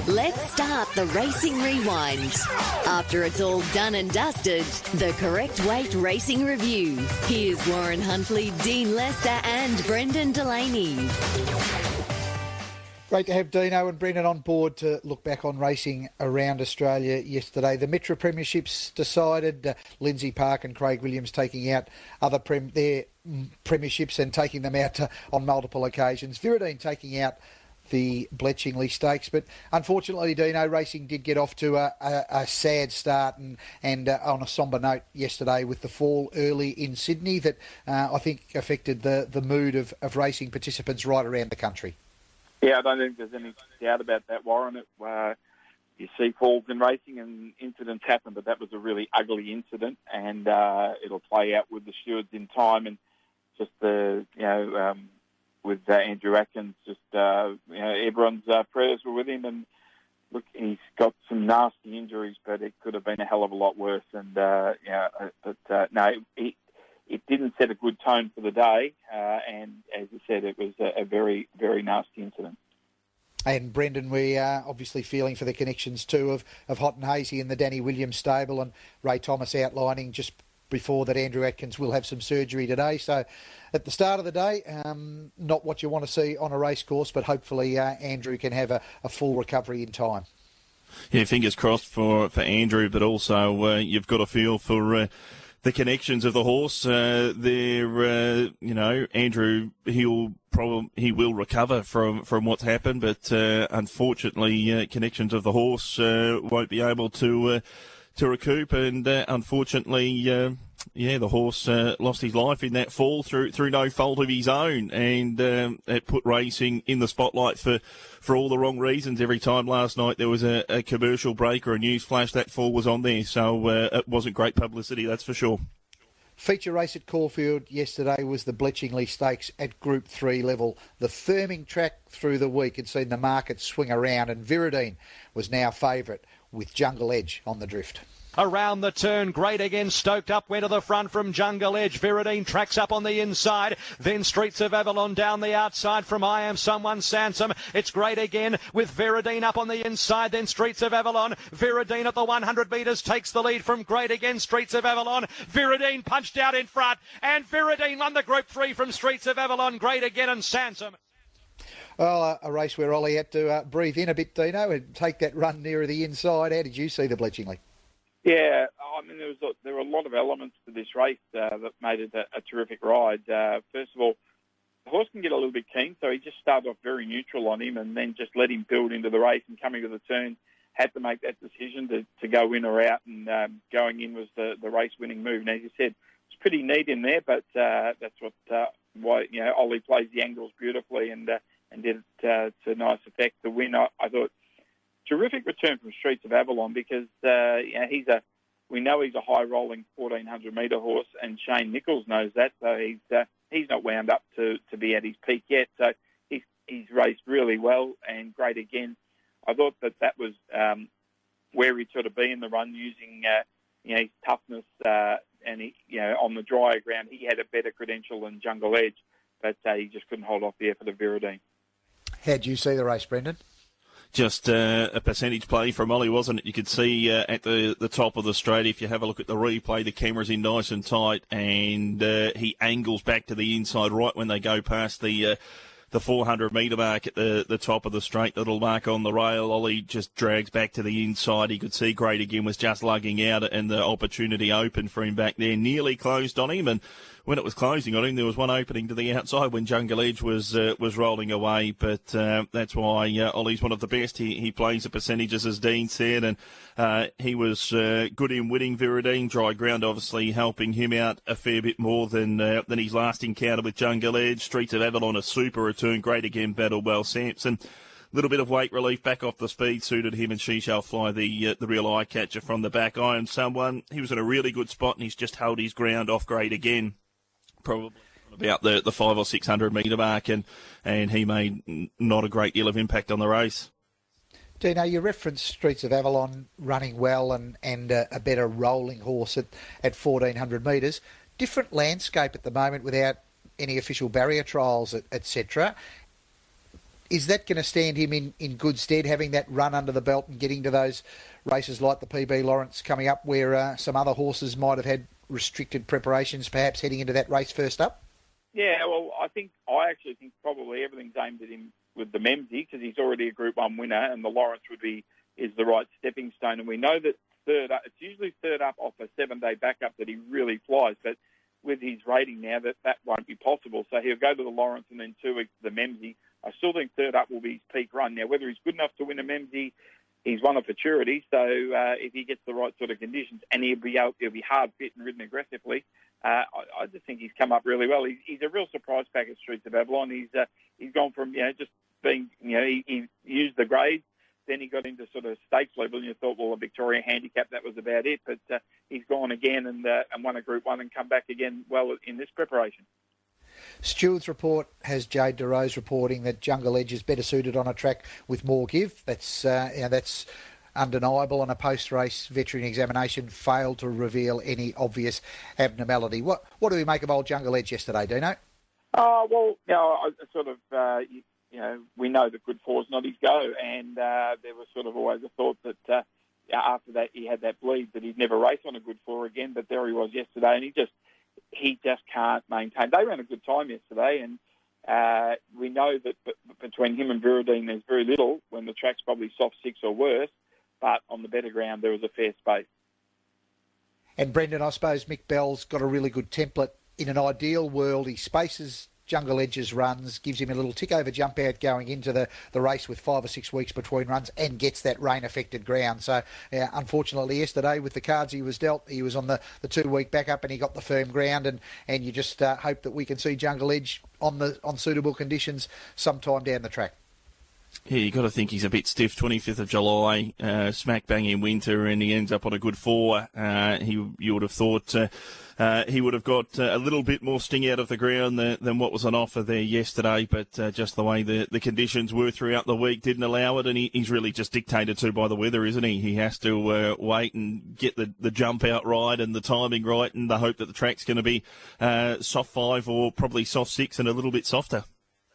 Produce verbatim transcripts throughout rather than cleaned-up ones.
Let's start the Racing Rewind. After it's all done and dusted, the Correct Weight Racing Review. Here's Warren Huntley, Dean Lester and Brendan Delaney. Great to have Dino and Brendan on board to look back on racing around Australia yesterday. The Metro Premierships decided, uh, Lindsay Park and Craig Williams taking out other prem- their premierships and taking them out uh, on multiple occasions. Viridine taking out the Bletchingley Stakes, but unfortunately, Dino, racing did get off to a, a, a sad start and, and uh, on a sombre note yesterday with the fall early in Sydney that uh, I think affected the, the mood of, of racing participants right around the country. Yeah, I don't think there's any doubt about that, Warren. It, uh, you see falls in racing and incidents happen, but that was a really ugly incident, and uh, it'll play out with the stewards in time. And just the, you know, um, with uh, Andrew Atkins, just uh, you know, everyone's uh, prayers were with him. And look, he's got some nasty injuries, but it could have been a hell of a lot worse. And uh, yeah, but uh, no, it, it didn't set a good tone for the day, uh, and as you said, it was a, a very, very nasty incident. And Brendan, we are obviously feeling for the connections too of, of Hot and Hazy in the Danny Williams stable, and Ray Thomas outlining just before that Andrew Atkins will have some surgery today. So at the start of the day, um, not what you want to see on a race course, but hopefully uh, Andrew can have a, a full recovery in time. Yeah, fingers crossed for, for Andrew, but also uh, you've got a feel for Uh... the connections of the horse. Uh, they're, uh, you know, Andrew, he'll probably, he will recover from, from what's happened, but, uh, unfortunately, uh, connections of the horse, uh, won't be able to, uh, to recoup. And, uh, unfortunately, uh, yeah, the horse, uh, lost his life in that fall through, through no fault of his own. And, um, it put racing in the spotlight for, for all the wrong reasons. Every time last night there was a, a commercial break or a news flash, that fall was on there. So uh, it wasn't great publicity, that's for sure. Feature race at Caulfield yesterday was the Bletchingley Stakes at Group three level. The firming track through the week had seen the market swing around, and Viridine was now favourite with Jungle Edge on the drift. Around the turn, Great Again stoked up, went to the front from Jungle Edge. Viridine tracks up on the inside. Then Streets of Avalon down the outside from I Am Someone Sansom. It's Great Again with Viridine up on the inside. Then Streets of Avalon. Viridine at the one hundred metres takes the lead from Great Again. Streets of Avalon. Viridine punched out in front. And Viridine won the Group three from Streets of Avalon, Great Again and Sansom. Well, uh, a race where Ollie had to uh, breathe in a bit, Dino, and take that run nearer the inside. How did you see the Bletchingley? Yeah, I mean, there was a, there were a lot of elements to this race uh, that made it a, a terrific ride. Uh, first of all, the horse can get a little bit keen, so he just started off very neutral on him and then just let him build into the race, and coming to the turn, had to make that decision to, to go in or out, and um, going in was the, the race-winning move. And as you said, it's pretty neat in there, but uh, that's what uh, why you know Ollie plays the angles beautifully and uh, and did it uh, to nice effect. The win, I, I thought, terrific return from Streets of Avalon, because uh, you know, he's a we know he's a high-rolling fourteen hundred metre horse, and Shane Nichols knows that, so he's uh, he's not wound up to, to be at his peak yet. So he's he's raced really well and Great Again. I thought that that was um, where he'd sort of be in the run, using uh, you know his toughness uh, and he, you know on the drier ground he had a better credential than Jungle Edge, but uh, he just couldn't hold off the effort of Viridine. How did you see the race, Brendan? Just uh, a percentage play from Ollie, wasn't it? You could see uh, at the, the top of the straight, if you have a look at the replay, the camera's in nice and tight, and uh, he angles back to the inside right when they go past the uh, the four hundred metre mark at the, the top of the straight, little mark on the rail. Ollie just drags back to the inside. He could see Great Again was just lugging out, and the opportunity open for him back there. Nearly closed on him, and when it was closing on him, there was one opening to the outside when Jungle Edge was uh, was rolling away. But uh, that's why uh, Ollie's one of the best. He he plays the percentages, as Dean said, and uh, he was uh, good in winning Viridine. Dry ground obviously helping him out a fair bit more than uh, than his last encounter with Jungle Edge. Streets of Avalon, a super return. Great Again battled well. Samson, little bit of weight relief back off the speed suited him, and She Shall Fly, the uh, the real eye catcher from the back. I Am Someone, he was in a really good spot, and he's just held his ground off Great Again. Probably about the, the five or six hundred metre mark, and, and he made not a great deal of impact on the race. Dino, you referenced Streets of Avalon running well and, and uh, a better rolling horse at, at fourteen hundred metres. Different landscape at the moment without any official barrier trials, et cetera. is that going to stand him in, in good stead, having that run under the belt and getting to those races like the P B Lawrence coming up, where uh, some other horses might have had restricted preparations, perhaps heading into that race first up? Yeah, well, I think I actually think probably everything's aimed at him with the Memsie, because he's already a Group One winner, and the Lawrence would be is the right stepping stone. And we know that third up, it's usually third up off a seven-day backup that he really flies, but with his rating now, that that won't be possible. So he'll go to the Lawrence and then two weeks to the Memsie. I still think third up will be his peak run. Now, whether he's good enough to win a Memsie, he's won a futurity. So uh, if he gets the right sort of conditions, and he'll be able, he'll be hard fit and ridden aggressively, uh, I, I just think he's come up really well. He's, he's a real surprise pack at Streets of Babylon. He's uh, he's gone from you know just being you know he, he used the grades. Then he got into sort of stakes level, and you thought, well, a Victoria handicap, that was about it. But uh, he's gone again and uh, and won a Group One and come back again well in this preparation. Steward's report has Jade DeRose reporting that Jungle Edge is better suited on a track with more give. That's uh, you know, that's undeniable. On a post-race veterinary examination, failed to reveal any obvious abnormality. What what do we make of old Jungle Edge yesterday, Dino? Oh well, you know, I sort of. Uh, you, You know, we know that Good Four is not his go, and uh, there was sort of always a thought that uh, after that he had that bleed that he'd never race on a Good Four again. But there he was yesterday, and he just he just can't maintain. They ran a good time yesterday, and uh, we know that b- between him and Viridine there's very little when the track's probably soft six or worse. But on the better ground there was a fair space. And Brendan, I suppose Mick Bell's got a really good template. In an ideal world, he spaces Jungle Edge's runs, gives him a little tick over jump out going into the, the race with five or six weeks between runs, and gets that rain-affected ground. So, uh, unfortunately, yesterday, with the cards he was dealt, he was on the, the two-week backup and he got the firm ground, and, and you just uh, hope that we can see Jungle Edge on the on suitable conditions sometime down the track. Yeah, you got to think he's a bit stiff. twenty-fifth of July, uh, smack bang in winter, and he ends up on a good four. Uh, he, you would have thought uh, uh, he would have got uh, a little bit more sting out of the ground than, than what was on offer there yesterday. But uh, just the way the, the conditions were throughout the week didn't allow it, and he, he's really just dictated to by the weather, isn't he? He has to uh, wait and get the, the jump out right and the timing right, and the hope that the track's going to be uh, soft five or probably soft six and a little bit softer.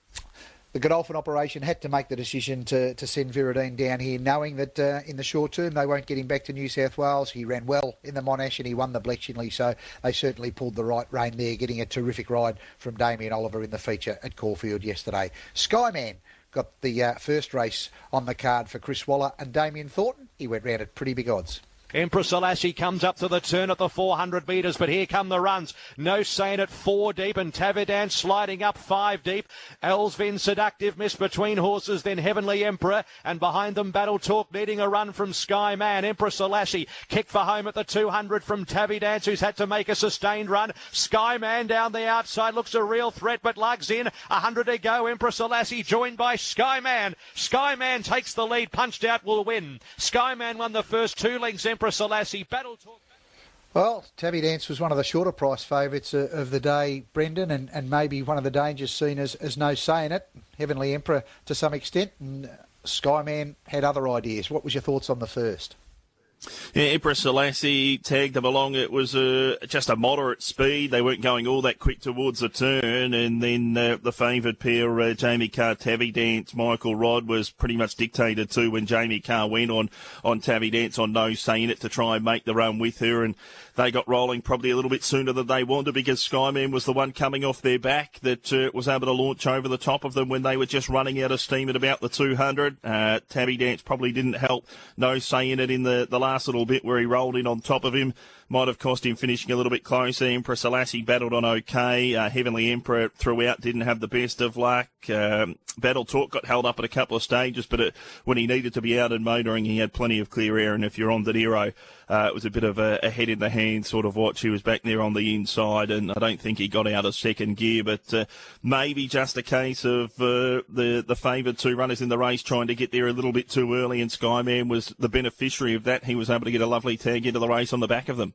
The Godolphin operation had to make the decision to, to send Viridine down here, knowing that uh, in the short term they won't get him back to New South Wales. He ran well in the Monash and he won the Bletchley, so they certainly pulled the right rein there, getting a terrific ride from Damien Oliver in the feature at Caulfield yesterday. Skyman got the uh, first race on the card for Chris Waller and Damien Thornton. He went round at pretty big odds. Empress Selassie comes up to the turn at the four hundred metres, but here come the runs. No Saint at four deep, and Tavidan sliding up five deep. Elsvin Seductive missed between horses, then Heavenly Emperor, and behind them Battle Talk needing a run from Skyman. Empress Selassie kick for home at the two hundred from Tavidan, who's had to make a sustained run. Skyman down the outside looks a real threat, but lugs in. one hundred to go. Empress Selassie joined by Skyman. Skyman takes the lead. Punched Out will win. Skyman won the first two lengths. Empress Selassie. Battle Talk. Well, Tabby Dance was one of the shorter price favourites uh, of the day, Brendan, and, and maybe one of the dangers seen as, as no saying it. Heavenly Emperor to some extent, and Skyman had other ideas. What was your thoughts on the first? Yeah, Empress Selassie tagged them along. It was uh, just a moderate speed. They weren't going all that quick towards the turn. And then uh, the favoured pair, uh, Jamie Carr, Tabby Dance, Michael Rod, was pretty much dictated to when Jamie Carr went on, on Tabby Dance on No Saying It to try and make the run with her. And they got rolling probably a little bit sooner than they wanted, because Skyman was the one coming off their back that uh, was able to launch over the top of them when they were just running out of steam at about the two hundred. Uh, Tabby Dance probably didn't help No Saying It in the, the last little bit where he rolled in on top of him. Might have cost him finishing a little bit closer. Empress Selassie battled on okay. Uh, Heavenly Emperor throughout didn't have the best of luck. Um, Battle Talk got held up at a couple of stages, but it, when he needed to be out and motoring, he had plenty of clear air. And if you're on the Nero, uh, it was a bit of a, a head in the hand sort of watch. He was back there on the inside, and I don't think he got out of second gear. But uh, maybe just a case of uh, the the favoured two runners in the race trying to get there a little bit too early, and Skyman was the beneficiary of that. He was able to get a lovely tag into the race on the back of them.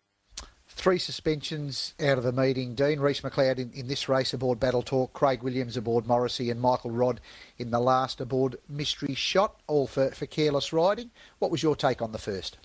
Three suspensions out of the meeting, Dean. Reece McLeod in, in this race aboard Battle Talk, Craig Williams aboard Morrissey, and Michael Rod in the last aboard Mystery Shot, all for, for careless riding. What was your take on the first?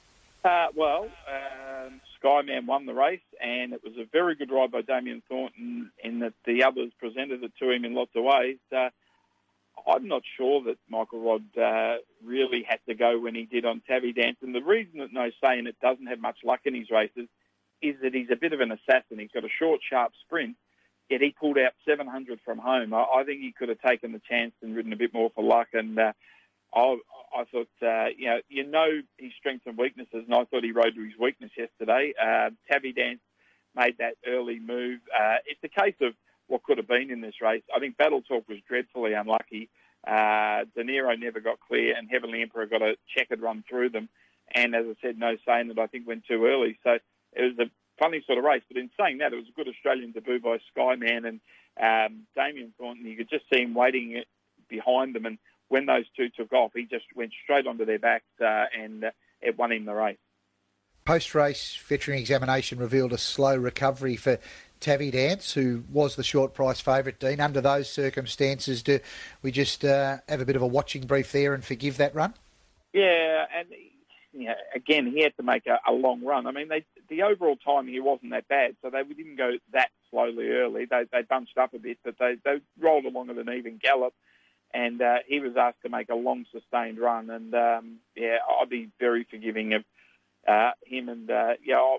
Uh, well, um, Skyman won the race, and it was a very good ride by Damien Thornton in that the others presented it to him in lots of ways. Uh, I'm not sure that Michael Rodd uh, really had to go when he did on Tavi Dance. And the reason that No Saying It doesn't have much luck in his races is that he's a bit of an assassin. He's got a short, sharp sprint, yet he pulled out seven hundred from home. I, I think he could have taken the chance and ridden a bit more for luck. And uh, I, I thought, uh, you know, you know his strengths and weaknesses, and I thought he rode to his weakness yesterday. Uh, Tavi Dance made that early move. Uh, it's a case of what could have been in this race. I think Battle Talk was dreadfully unlucky. Uh, De Niro never got clear, and Heavenly Emperor got a checkered run through them. And as I said, No Saying That I think went too early. So it was a funny sort of race. But in saying that, it was a good Australian debut by Skyman and um, Damien Thornton. You could just see him waiting behind them. And when those two took off, he just went straight onto their backs uh, and uh, it won him the race. Post-race veterinary examination revealed a slow recovery for Tavi Dance, who was the short price favourite, Dean. Under those circumstances, do we just uh, have a bit of a watching brief there and forgive that run? Yeah, and you know, again, he had to make a, a long run. I mean, they, the overall time here wasn't that bad, so they didn't go that slowly early. They, they bunched up a bit, but they, they rolled along at an even gallop, and uh, he was asked to make a long, sustained run. And, um, yeah, I'd be very forgiving of uh, him. And, uh, yeah, I,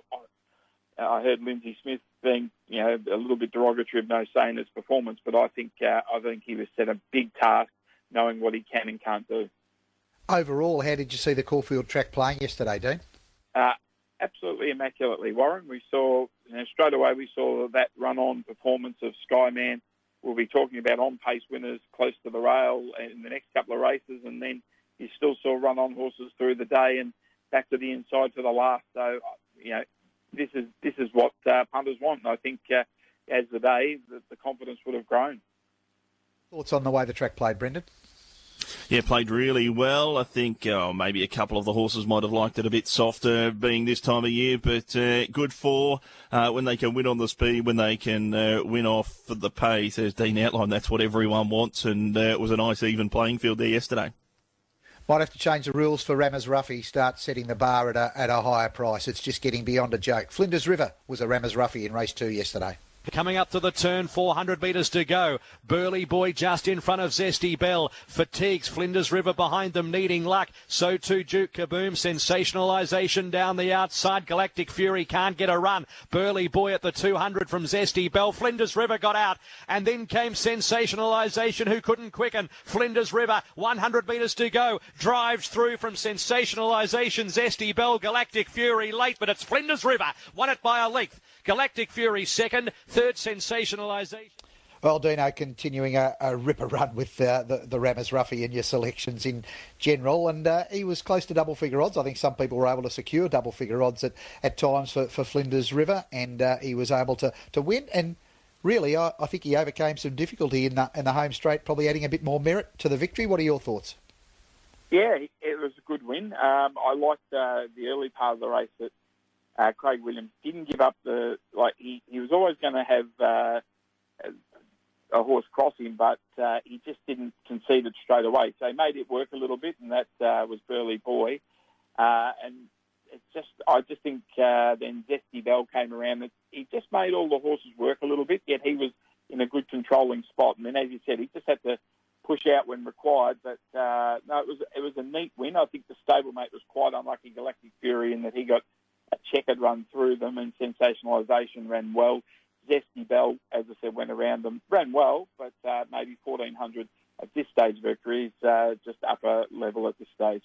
I heard Lindsay Smith being, you know, a little bit derogatory of No Saying His performance, but I think uh, I think he was set a big task, knowing what he can and can't do. Overall, how did you see the Caulfield track playing yesterday, Dean? Uh, absolutely immaculately, Warren. We saw, you know, straight away we saw that run-on performance of Skyman. We'll be talking about on-pace winners close to the rail in the next couple of races, and then you still saw run-on horses through the day and back to the inside for the last. So, you know, this is this is what uh, punters want. And I think uh, as the day, the, the confidence would have grown. Thoughts on the way the track played, Brendan? Yeah, played really well. I think oh, maybe a couple of the horses might have liked it a bit softer being this time of year, but uh, good for uh, when they can win on the speed, when they can uh, win off the pace. As Dean outlined, that's what everyone wants, and uh, it was a nice even playing field there yesterday. Might have to change the rules for Ramaz Ruffy, start setting the bar at a, at a higher price. It's just getting beyond a joke. Flinders River was a Ramaz Ruffy in race two yesterday. Coming up to the turn, four hundred metres to go. Burley Boy just in front of Zesty Bell. Fatigues Flinders River behind them, needing luck. So too Duke Kaboom. Sensationalisation down the outside. Galactic Fury can't get a run. Burley Boy at the two hundred from Zesty Bell. Flinders River got out. And then came Sensationalisation, who couldn't quicken. Flinders River, one hundred metres to go. Drives through from Sensationalisation. Zesty Bell, Galactic Fury late, but it's Flinders River. Won it by a length. Galactic Fury second, third Sensationalisation. Well, Dino, continuing a, a ripper run with uh, the, the Ramaz Ruffy in your selections in general, and uh, he was close to double-figure odds. I think some people were able to secure double-figure odds at, at times for, for Flinders River, and uh, he was able to, to win. And really, I, I think he overcame some difficulty in the, in the home straight, probably adding a bit more merit to the victory. What are your thoughts? Yeah, it was a good win. Um, I liked uh, the early part of the race that Uh, Craig Williams didn't give up the, like, he, he was always going to have uh, a, a horse cross him, but uh, he just didn't concede it straight away. So he made it work a little bit, and that uh, was Burley Boy. Uh, and it's just, I just think uh, then Zesty Bell came around. That he just made all the horses work a little bit, yet he was in a good controlling spot. And then, as you said, he just had to push out when required. But uh, no, it was it was a neat win. I think the stablemate was quite unlucky, Galactic Fury, in that he got a checkered run through them, and Sensationalisation ran well. Zesty Bell, as I said, went around them, ran well, but uh, maybe fourteen hundred at this stage victory is uh, just upper level at this stage.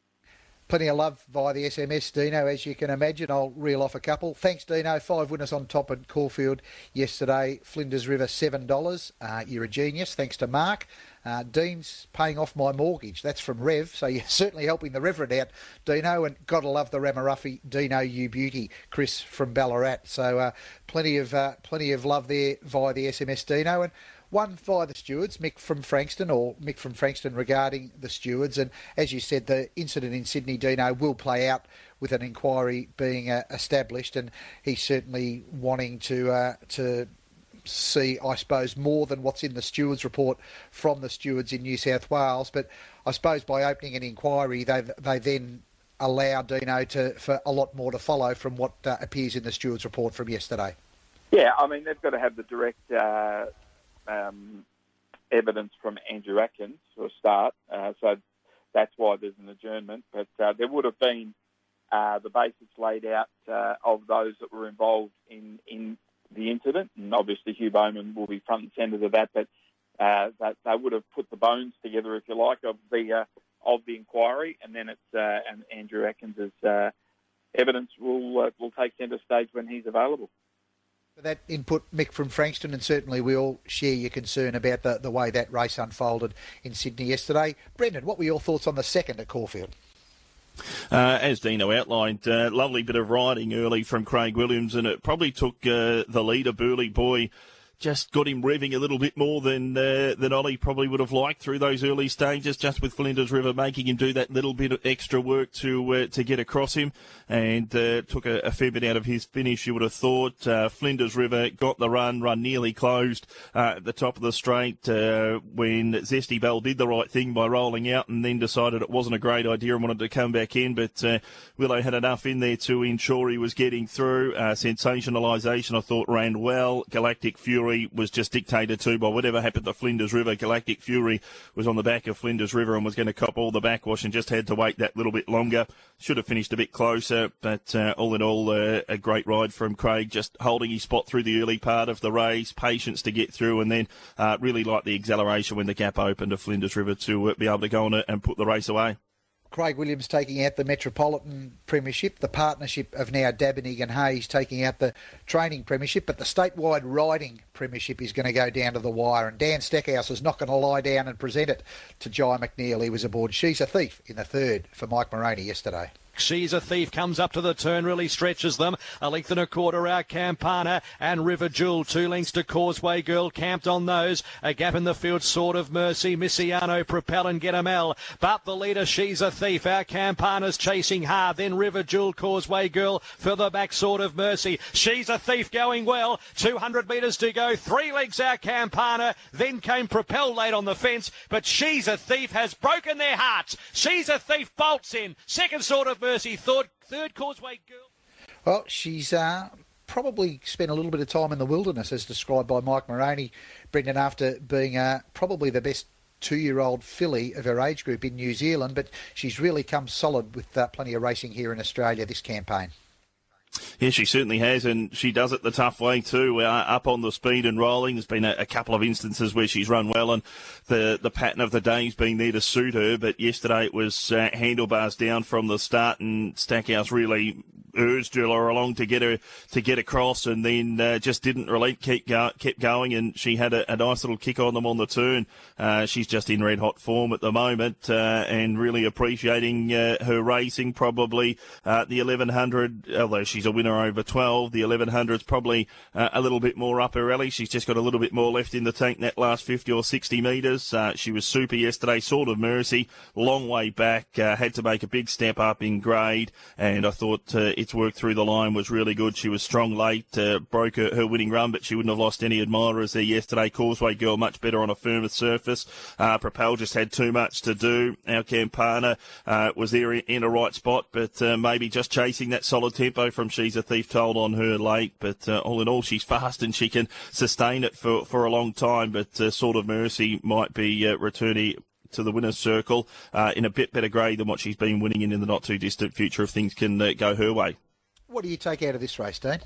Plenty of love via the S M S, Dino, as you can imagine. I'll reel off a couple. Thanks, Dino. Five winners on top at Caulfield yesterday. Flinders River, seven dollars. Uh, you're a genius. Thanks to Mark. Uh, Dean's paying off my mortgage. That's from Rev, so you're certainly helping the Reverend out, Dino. And gotta love the Ramaruffy, Dino, you beauty, Chris from Ballarat. So uh, plenty of uh, plenty of love there via the S M S, Dino. And one via the stewards, Mick from Frankston, or Mick from Frankston regarding the stewards. And as you said, the incident in Sydney, Dino, will play out with an inquiry being uh, established, and he's certainly wanting to uh, to. see, I suppose, more than what's in the stewards report from the stewards in New South Wales. But I suppose by opening an inquiry, they they then allow Dino to for a lot more to follow from what uh, appears in the stewards report from yesterday. Yeah, I mean, they've got to have the direct uh, um, evidence from Andrew Atkins for a start. Uh, so that's why there's an adjournment. But uh, there would have been uh, the basics laid out uh, of those that were involved in, in the incident. And obviously Hugh Bowman will be front and centre to that. But uh, that, they would have put the bones together, if you like, of the uh, of the inquiry. And then it's uh, and Andrew Atkins' uh, evidence will uh, will take centre stage when he's available. For that input, Mick from Frankston, and certainly we all share your concern about the, the way that race unfolded in Sydney yesterday. Brendan, what were your thoughts on the second at Caulfield? Uh, as Dino outlined, uh, lovely bit of riding early from Craig Williams, and it probably took uh, the leader, Burley Boy, just got him revving a little bit more than uh, than Ollie probably would have liked through those early stages, just with Flinders River making him do that little bit of extra work to uh, to get across him, and uh, took a, a fair bit out of his finish, you would have thought. Uh, Flinders River got the run, run nearly closed uh, at the top of the straight uh, when Zesty Bell did the right thing by rolling out and then decided it wasn't a great idea and wanted to come back in, but uh, Willow had enough in there to ensure he was getting through. Uh, Sensationalisation, I thought, ran well. Galactic Fury was just dictated to by whatever happened to Flinders River. Galactic Fury was on the back of Flinders River and was going to cop all the backwash and just had to wait that little bit longer. Should have finished a bit closer, but uh, all in all, uh, a great ride from Craig, just holding his spot through the early part of the race, patience to get through, and then uh, really liked the acceleration when the gap opened to Flinders River to uh, be able to go on it and put the race away. Craig Williams taking out the Metropolitan Premiership, the partnership of now Dabenig and Hayes taking out the Training Premiership, but the statewide Riding Premiership is going to go down to the wire, and Dan Stackhouse is not going to lie down and present it to Jai McNeil. He was aboard She's a Thief in the third for Mike Moroney yesterday. She's a Thief comes up to the turn, really stretches them. A length and a quarter out, Campana and River Jewel. Two lengths to Causeway Girl, camped on those. A gap in the field, Sword of Mercy, Missiano, Propel and Get 'em L. But the leader, She's a Thief. Our Campana's chasing hard. Then River Jewel, Causeway Girl. Further back, Sword of Mercy. She's a Thief going well. two hundred metres to go. Three legs out, Campana. Then came Propel late on the fence. But She's a Thief has broken their hearts. She's a Thief bolts in. Second, Sword of Mercy, third, third Causeway Girl. Well, she's uh, probably spent a little bit of time in the wilderness, as described by Mike Moroney, Brendan, after being uh, probably the best two-year-old filly of her age group in New Zealand, but she's really come solid with uh, plenty of racing here in Australia this campaign. Yeah, she certainly has, and she does it the tough way too, uh, up on the speed and rolling. There's been a, a couple of instances where she's run well, and the, the pattern of the day's been there to suit her, but yesterday it was uh, handlebars down from the start, and Stackhouse really urged her along to get her to get across, and then uh, just didn't relent, keep go, kept going, and she had a, a nice little kick on them on the turn. Uh, she's just in red hot form at the moment, uh, and really appreciating uh, her racing. Probably uh, the eleven hundred, although she's a winner over twelve, the eleven hundred's probably uh, a little bit more up her alley. She's just got a little bit more left in the tank that last fifty or sixty metres. Uh, she was super yesterday. Sword of Mercy, long way back, uh, had to make a big step up in grade, and I thought uh, its work through the line was really good. She was strong late, uh, broke her, her winning run, but she wouldn't have lost any admirers there yesterday. Causeway Girl much better on a firmer surface. Uh, Propel just had too much to do. Our Campana uh, was there in a right spot, but uh, maybe just chasing that solid tempo from She's a Thief told on her late. But uh, all in all, she's fast and she can sustain it for, for a long time. But uh, Sword of Mercy might be uh, returning to the winner's circle uh, in a bit better grade than what she's been winning in in the not-too-distant future if things can uh, go her way. What do you take out of this race, Dane?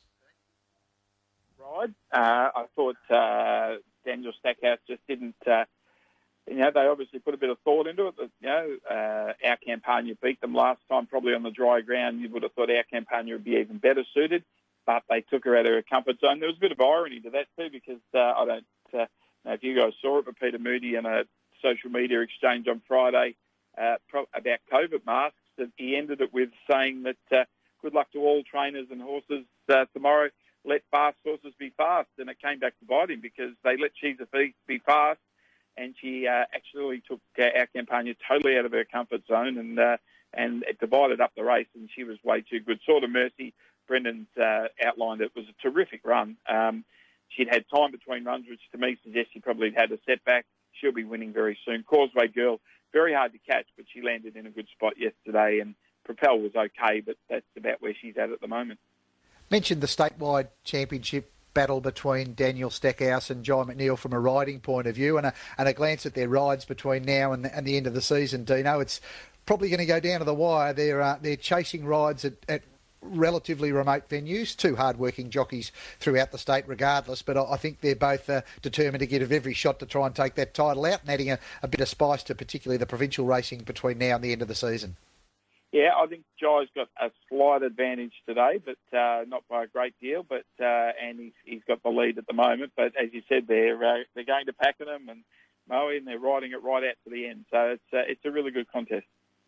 Ride. Uh, I thought uh, Daniel Stackhouse just didn't... Uh, you know, they obviously put a bit of thought into it. But, you know, uh, our Campania beat them last time, probably on the dry ground. You would have thought our Campania would be even better suited, but they took her out of her comfort zone. There was a bit of irony to that too, because uh, I don't uh, know if you guys saw it, but Peter Moody in a social media exchange on Friday uh, pro- about COVID masks, that he ended it with saying that uh, good luck to all trainers and horses uh, tomorrow. Let fast horses be fast. And it came back to bite him because they let She's a Thief be fast, and she uh, actually took uh, our Campania totally out of her comfort zone, and uh, and it divided up the race, and she was way too good. Sword of Mercy, Brendan's uh, outlined it, was a terrific run. Um, she'd had time between runs, which to me suggests she probably had a setback. She'll be winning very soon. Causeway Girl, very hard to catch, but she landed in a good spot yesterday, and Propel was okay, but that's about where she's at at the moment. Mentioned the statewide championship battle between Daniel Stackhouse and John McNeil from a riding point of view, and a, and a glance at their rides between now and the, and the end of the season, Dino, it's probably going to go down to the wire. They're, uh, they're chasing rides at, at relatively remote venues, two hard-working jockeys throughout the state regardless, but I think they're both uh, determined to give every shot to try and take that title out and adding a, a bit of spice to particularly the provincial racing between now and the end of the season. Yeah, I think Jai's got a slight advantage today, but uh, not by a great deal. But uh, and he's, he's got the lead at the moment. But as you said, they're uh, they're going to Pakenham and Moe, and they're riding it right out to the end. So it's uh, it's a really good contest.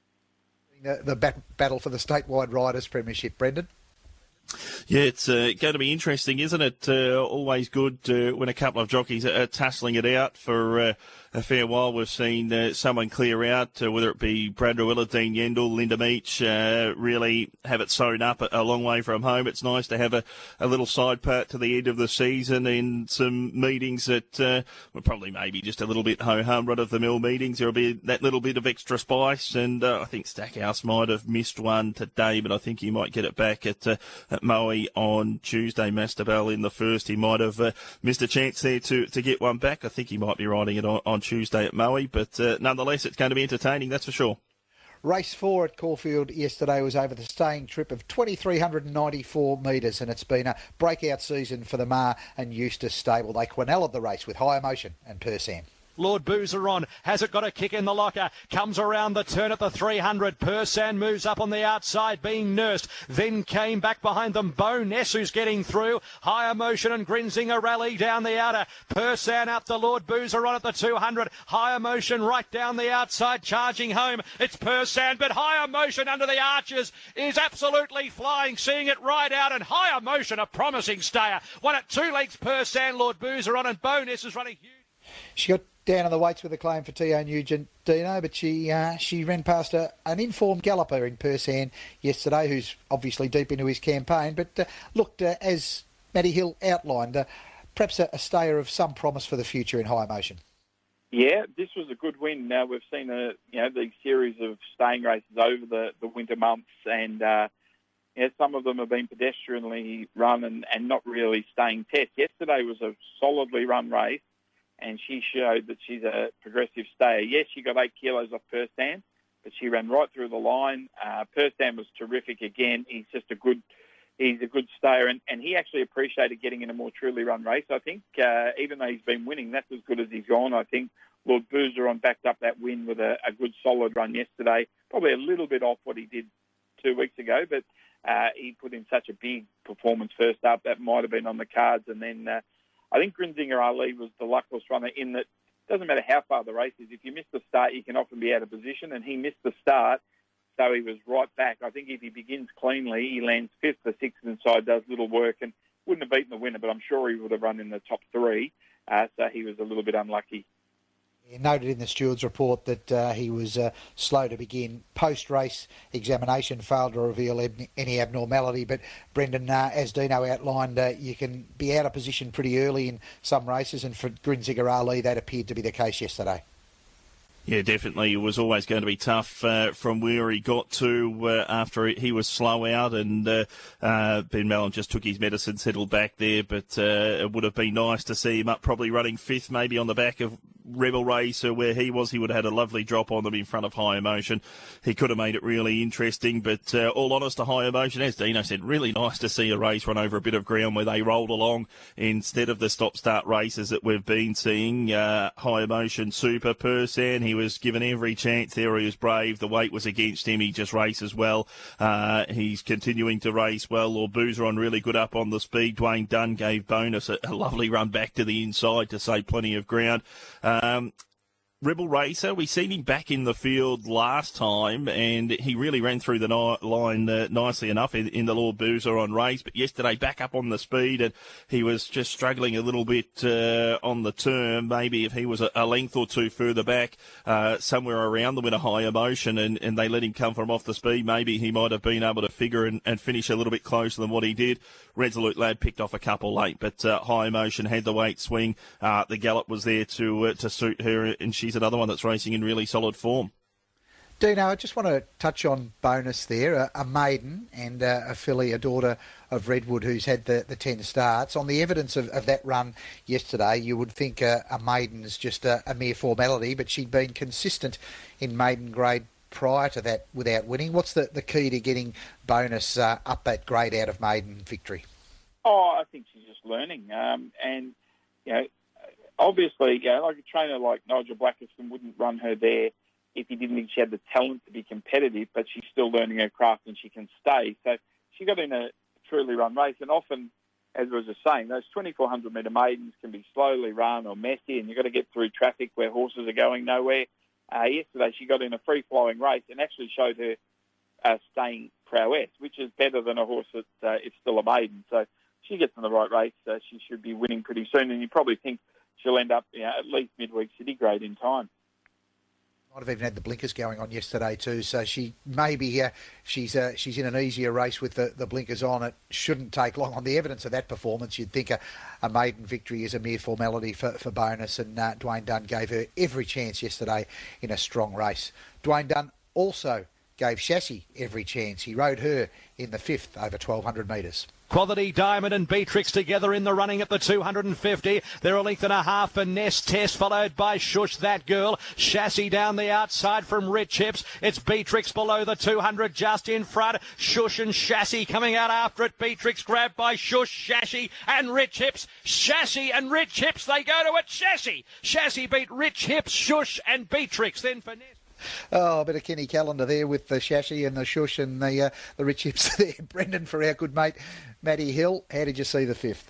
The, the bat- battle for the statewide riders' premiership, Brendan. Yeah, it's uh, going to be interesting, isn't it? Uh, always good uh, when a couple of jockeys are tussling it out for uh, a fair while. We've seen uh, someone clear out, uh, whether it be Brad Rowilla, Dean Yendall, Linda Meach, uh, really have it sewn up a, a long way from home. It's nice to have a, a little side part to the end of the season in some meetings that uh, were probably maybe just a little bit ho-hum, run-of-the-mill meetings. There'll be that little bit of extra spice, and uh, I think Stackhouse might have missed one today, but I think he might get it back at, uh, at Moe on Tuesday. Mastabell in the first, he might have uh, missed a chance there to, to get one back. I think he might be riding it on, on Tuesday at Moe, but uh, nonetheless, it's going to be entertaining, that's for sure. Race four at Caulfield yesterday was over the staying trip of two thousand three hundred ninety-four metres, and it's been a breakout season for the Mar and Eustace stable. They Quinella the race with High Emotion and Persan. Lord Boozeron has it got a kick in the locker, comes around the turn at the three hundred. Persan moves up on the outside, being nursed, then came back behind them. Bo Ness, who's getting through. High Emotion and Grinzinger rally down the outer. Persan up to Lord Boozeron at the two hundred. High Emotion right down the outside, charging home. It's Persan, but High Emotion under the arches is absolutely flying, seeing it right out, and High Emotion a promising stayer. One at two lengths, Persan, Lord Boozeron, and Bo Ness is running huge. She got down on the weights with a claim for T O Nugent, Dino, but she uh, she ran past a, an informed galloper in Persan yesterday, who's obviously deep into his campaign, but uh, looked, uh, as Matty Hill outlined, uh, perhaps a, a stayer of some promise for the future in High Emotion. Yeah, this was a good win. Now we've seen a you know these series of staying races over the, the winter months, and uh, yeah, some of them have been pedestrianly run and, and not really staying test. Yesterday was a solidly run race, and she showed that she's a progressive stayer. Yes, she got eight kilos off Persan, but she ran right through the line. Uh, Persan was terrific again. He's just a good, he's a good stayer, and, and he actually appreciated getting in a more truly run race. I think uh, even though he's been winning, that's as good as he's gone. I think Lord Boozeron backed up that win with a, a good solid run yesterday. Probably a little bit off what he did two weeks ago, but uh, he put in such a big performance first up that might have been on the cards, and then. Uh, I think Grinzinger Ali was the luckless runner in that it doesn't matter how far the race is. If you miss the start, you can often be out of position, and he missed the start, so he was right back. I think if he begins cleanly, he lands fifth or sixth inside, does little work, and wouldn't have beaten the winner, but I'm sure he would have run in the top three, uh, so he was a little bit unlucky. He noted in the steward's report that uh, he was uh, slow to begin. Post-race examination failed to reveal any abnormality. But, Brendan, uh, as Dino outlined, uh, you can be out of position pretty early in some races, and for Grinzinger Ali, that appeared to be the case yesterday. Yeah, definitely. It was always going to be tough uh, from where he got to uh, after he was slow out, and uh, uh, Ben Mallon just took his medicine, settled back there, but uh, it would have been nice to see him up probably running fifth, maybe on the back of Rebel Racer where he was. He would have had a lovely drop on them in front of High Emotion. He could have made it really interesting, but uh, all honest to High Emotion, as Dino said, really nice to see a race run over a bit of ground where they rolled along instead of the stop-start races that we've been seeing. Uh, High Emotion, Super, Persan, he was given every chance there. He was brave. The weight was against him. He just races well. Uh, he's continuing to race well. Lord Boozeron really good up on the speed. Dwayne Dunn gave Bonus a, a lovely run back to the inside to save plenty of ground. Um, Rebel Racer, we seen him back in the field last time, and he really ran through the ni- line uh, nicely enough in, in the Lord Boozeron race, but yesterday back up on the speed, and he was just struggling a little bit uh, on the turn. Maybe if he was a, a length or two further back, uh, somewhere around the winner High Emotion, and, and they let him come from off the speed, maybe he might have been able to figure and, and finish a little bit closer than what he did. Resolute Lad picked off a couple late, but uh, High Emotion had the weight swing. Uh, the gallop was there to uh, to suit her, and she's another one that's racing in really solid form. Dino, I just want to touch on Bonus there, a, a maiden and uh, a filly, a daughter of Redwood, who's had the, the ten starts. On the evidence of, of that run yesterday, you would think a, a maiden is just a, a mere formality, but she'd been consistent in maiden grade prior to that without winning. What's the, the key to getting Bonus uh, up that grade out of maiden victory? Oh, I think she's just learning. Um, and, you know, obviously, you know, like a trainer like Nigel Blackerson wouldn't run her there if he didn't think she had the talent to be competitive, but she's still learning her craft and she can stay. So she got in a truly run race, and often, as I was just saying, those twenty-four hundred metre maidens can be slowly run or messy, and you've got to get through traffic where horses are going nowhere. Uh, yesterday she got in a free-flowing race and actually showed her uh, staying prowess, which is better than a horse that uh, is still a maiden. So she gets in the right race, uh, she should be winning pretty soon, and you probably think she'll end up, you know, at least midweek city grade in time. Might have even had the blinkers going on yesterday too, so she maybe uh, she's uh, she's in an easier race with the, the blinkers on. It shouldn't take long. On the evidence of that performance, you'd think a, a maiden victory is a mere formality for, for Bonus, and uh, Dwayne Dunn gave her every chance yesterday in a strong race. Dwayne Dunn also gave Chassis every chance. He rode her in the fifth over twelve hundred metres. Quality Diamond and Beatrix together in the running at the two hundred fifty. They're a length and a half for Nest Test, followed by Shush That Girl. Chassis down the outside from Rich Hips. It's Beatrix below the two hundred just in front. Shush and Chassis coming out after it. Beatrix grabbed by Shush, Chassis and Rich Hips. Chassis and Rich Hips, they go to it. Chassis. Chassis beat Rich Hips, Shush and Beatrix. Then for Nest. Oh, a bit of Kenny Callender there with the Chassis and the Shush and the uh, the Rich Hips there. Brendan, for our good mate Matty Hill, how did you see the fifth?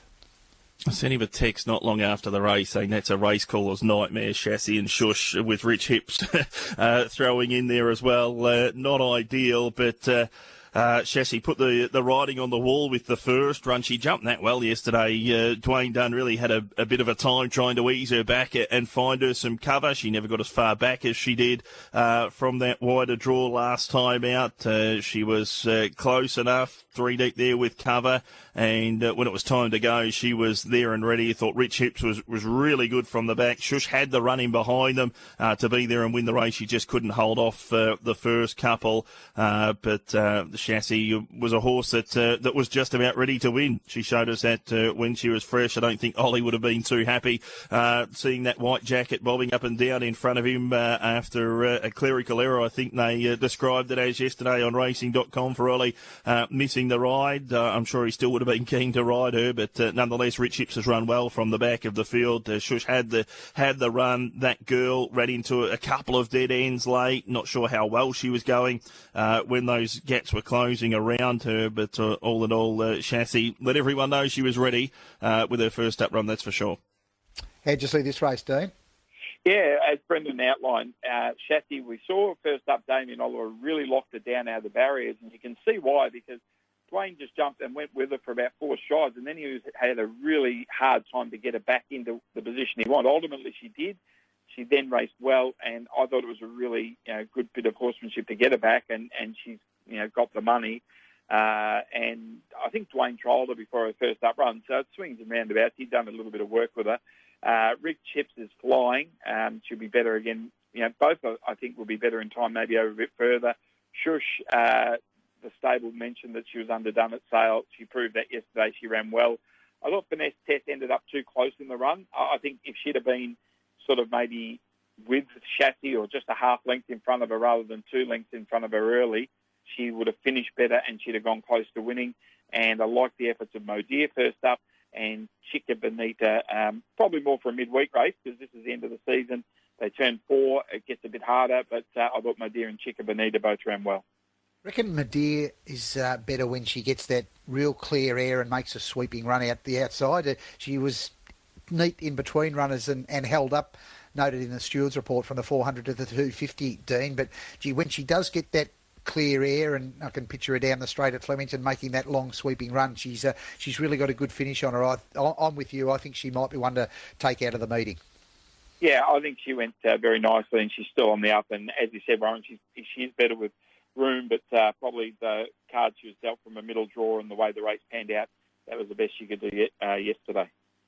I sent him a text not long after the race saying that's a race caller's nightmare, Chassis and Shush with Rich Hips uh, throwing in there as well. Uh, not ideal, but... Uh, Uh, Chassis put the the writing on the wall with the first run. She jumped that well yesterday. Uh, Dwayne Dunn really had a, a bit of a time trying to ease her back and find her some cover. She never got as far back as she did uh, from that wider draw last time out. Uh, she was uh, close enough, three deep there with cover, and uh, when it was time to go, she was there and ready. I thought Rich Hips was, was really good from the back. Shush had the run in behind them uh, to be there and win the race. She just couldn't hold off uh, the first couple, uh, but uh, the Chassis was a horse that uh, that was just about ready to win. She showed us that uh, when she was fresh. I don't think Ollie would have been too happy uh, seeing that white jacket bobbing up and down in front of him uh, after uh, a clerical error. I think they uh, described it as yesterday on racing dot com for Ollie uh, missing the ride. Uh, I'm sure he still would have been keen to ride her, but uh, nonetheless, Rich Hips has run well from the back of the field. Uh, Shush had the had the run. That girl ran into a couple of dead ends late. Not sure how well she was going uh, when those gaps were closing around her, but uh, all in all, uh, Chassis let everyone know she was ready uh, with her first up run, that's for sure. How'd you see this race, Dean? Yeah, as Brendan outlined, uh, Chassis, we saw first up Damien Oliver really locked it down out of the barriers, and you can see why, because Dwayne just jumped and went with her for about four strides, and then he was, had a really hard time to get her back into the position he wanted. Ultimately, she did. She then raced well, and I thought it was a really, you know, good bit of horsemanship to get her back, and, and she's, you know, got the money. Uh, and I think Dwayne trialled her before her first up run, so it swings and roundabouts. He'd done a little bit of work with her. Uh, Rich Hips is flying. Um, she'll be better again. You know, both I think will be better in time, maybe over a bit further. Shush, uh, the stable mentioned that she was underdone at Sale. She proved that yesterday. She ran well. I thought Finesse Test ended up too close in the run. I think if she'd have been sort of maybe with Chassis or just a half length in front of her rather than two lengths in front of her early, she would have finished better and she'd have gone close to winning. And I like the efforts of Modir first up and Chica Bonita, um, probably more for a midweek race because this is the end of the season. They turn four. It gets a bit harder, but uh, I thought Modir and Chica Bonita both ran well. I reckon Modir is uh, better when she gets that real clear air and makes a sweeping run out the outside. Uh, she was neat in between runners and, and held up, noted in the steward's report, from the four hundred to the two fifty, Dean. But gee, when she does get that clear air, and I can picture her down the straight at Flemington making that long sweeping run, she's uh, she's really got a good finish on her. I, I'm with you. I think she might be one to take out of the meeting. Yeah, I think she went uh, very nicely, and she's still on the up. And as you said, Warren, she's she's better with room, but uh, probably the card she was dealt from a middle draw and the way the race panned out, that was the best she could do yet, uh, yesterday.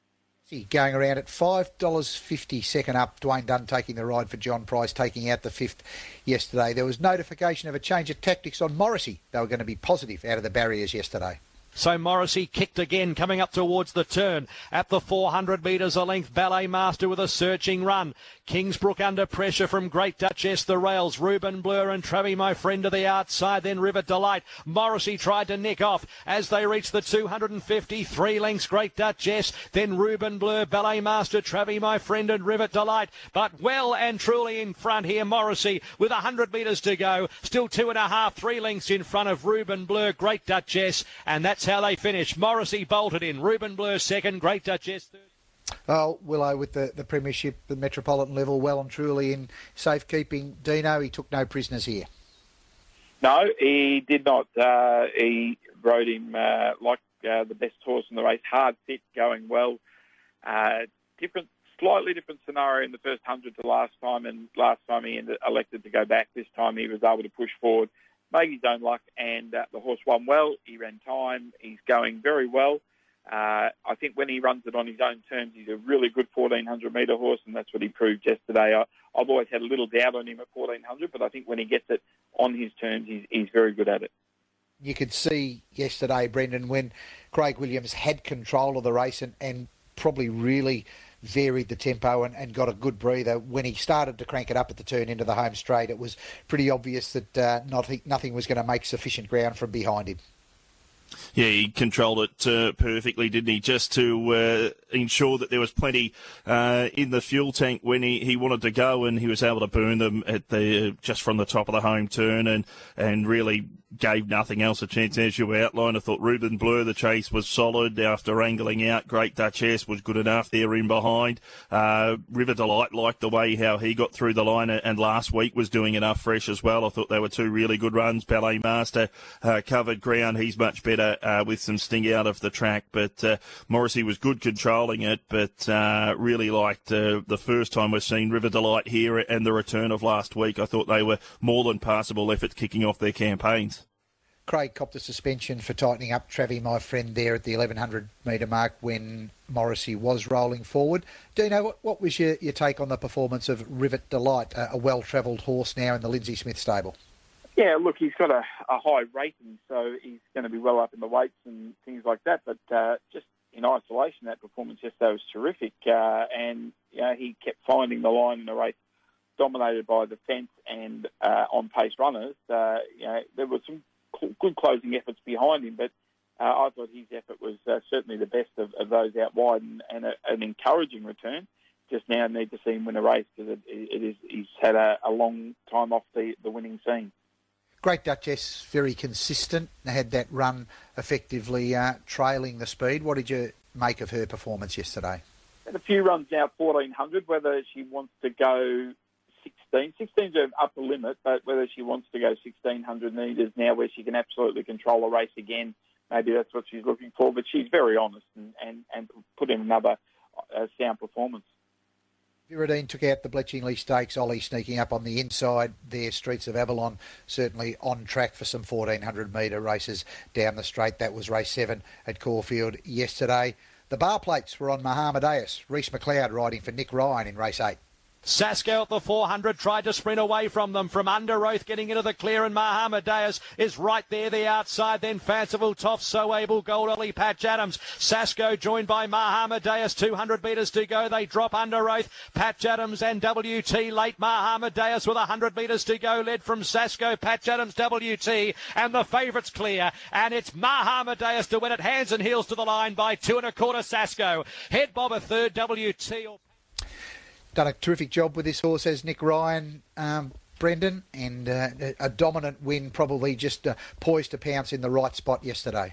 Going around at five dollars fifty, second up. Dwayne Dunn taking the ride for John Price, taking out the fifth yesterday. There was notification of a change of tactics on Morrissey. They were going to be positive out of the barriers yesterday. So Morrissey kicked again, coming up towards the turn. At the four hundred metres a length, Ballet Master with a searching run. Kingsbrook under pressure from Great Duchess, the rails. Ruben Blur and Travie, my friend, to the outside. Then River Delight. Morrissey tried to nick off as they reached the two hundred fifty. Three lengths, Great Duchess. Then Ruben Blur, Ballet Master, Travie, my friend, and River Delight. But well and truly in front here, Morrissey with one hundred metres to go. Still two and a half, three lengths in front of Ruben Blur, Great Duchess. And that's how they finish. Morrissey bolted in. Ruben Blur second, Great Duchess third. Oh, Willow with the, the premiership, the metropolitan level, well and truly in safekeeping. Dino, he took no prisoners here. No, he did not. Uh, he rode him uh, like uh, the best horse in the race, hard fit, going well. Uh, different, slightly different scenario in the first hundred to last time, and last time he ended, elected to go back. This time he was able to push forward, made his own luck, and uh, the horse won well. He ran time. He's going very well. Uh, I think when he runs it on his own terms, he's a really good fourteen hundred metre horse, and that's what he proved yesterday. I, I've always had a little doubt on him at fourteen hundred, but I think when he gets it on his terms, he's, he's very good at it. You could see yesterday, Brendan, when Craig Williams had control of the race and, and probably really varied the tempo and, and got a good breather. When he started to crank it up at the turn into the home straight, it was pretty obvious that uh, nothing, nothing was going to make sufficient ground from behind him. Yeah, he controlled it uh, perfectly, didn't he? Just to uh, ensure that there was plenty uh, in the fuel tank when he, he wanted to go, and he was able to burn them at the uh, just from the top of the home turn, and and really gave nothing else a chance. As you outlined, I thought Ruben Blur, the chase was solid after wrangling out. Great Duchess was good enough there in behind. Uh, River Delight liked the way how he got through the line, and last week was doing enough fresh as well. I thought they were two really good runs. Ballet Master uh, covered ground. He's much better uh, with some sting out of the track, but uh, Morrissey was good controlling it, but uh, really liked uh, the first time we've seen River Delight here and the return of last week. I thought they were more than passable efforts kicking off their campaigns. Craig copped a suspension for tightening up Travie, my friend, there at the eleven hundred metre mark when Morrissey was rolling forward. Dino, what, what was your, your take on the performance of Rivet Delight, a, a well-travelled horse now in the Lindsay Smith stable? Yeah, look, he's got a, a high rating, so he's going to be well up in the weights and things like that. But uh, just in isolation, that performance yesterday was terrific. Uh, and, you know, he kept finding the line in a race dominated by the fence and uh, on-pace runners. Uh, you know, there were some good closing efforts behind him, but uh, I thought his effort was uh, certainly the best of, of those out wide, and, and a, an encouraging return. Just now need to see him win a race because it, it is, he's had a, a long time off the, the winning scene. Great Duchess, very consistent, had that run effectively uh, trailing the speed. What did you make of her performance yesterday? Had a few runs now, fourteen hundred, whether she wants to go sixteen. sixteen's her upper limit, but whether she wants to go sixteen hundred metres now where she can absolutely control a race again, maybe that's what she's looking for. But she's very honest and, and, and put in another uh, sound performance. Viridine took out the Bletchingley Stakes. Ollie sneaking up on the inside there. Streets of Avalon certainly on track for some fourteen hundred metre races down the straight. That was race seven at Caulfield yesterday. The bar plates were on Mohammedaeus. Reece McLeod riding for Nick Ryan in race eight. Sasko at the four hundred tried to sprint away from them. From Under Oath getting into the clear, and Mohammedaeus is right there, the outside. Then Fanciful Toff, So Able, Gold Ollie, Patch Adams. Sasko joined by Mohammedaeus. two hundred metres to go. They drop Under Oath. Patch Adams and W T late. Mohammedaeus with one hundred metres to go, led from Sasko, Patch Adams, W T, and the favourites clear. And it's Mohammedaeus to win it. Hands and heels to the line by two and a quarter. Sasko. Head bob a third. W T. Done a terrific job with this horse as Nick Ryan, um, Brendan, and uh, a dominant win, probably just uh, poised to pounce in the right spot yesterday.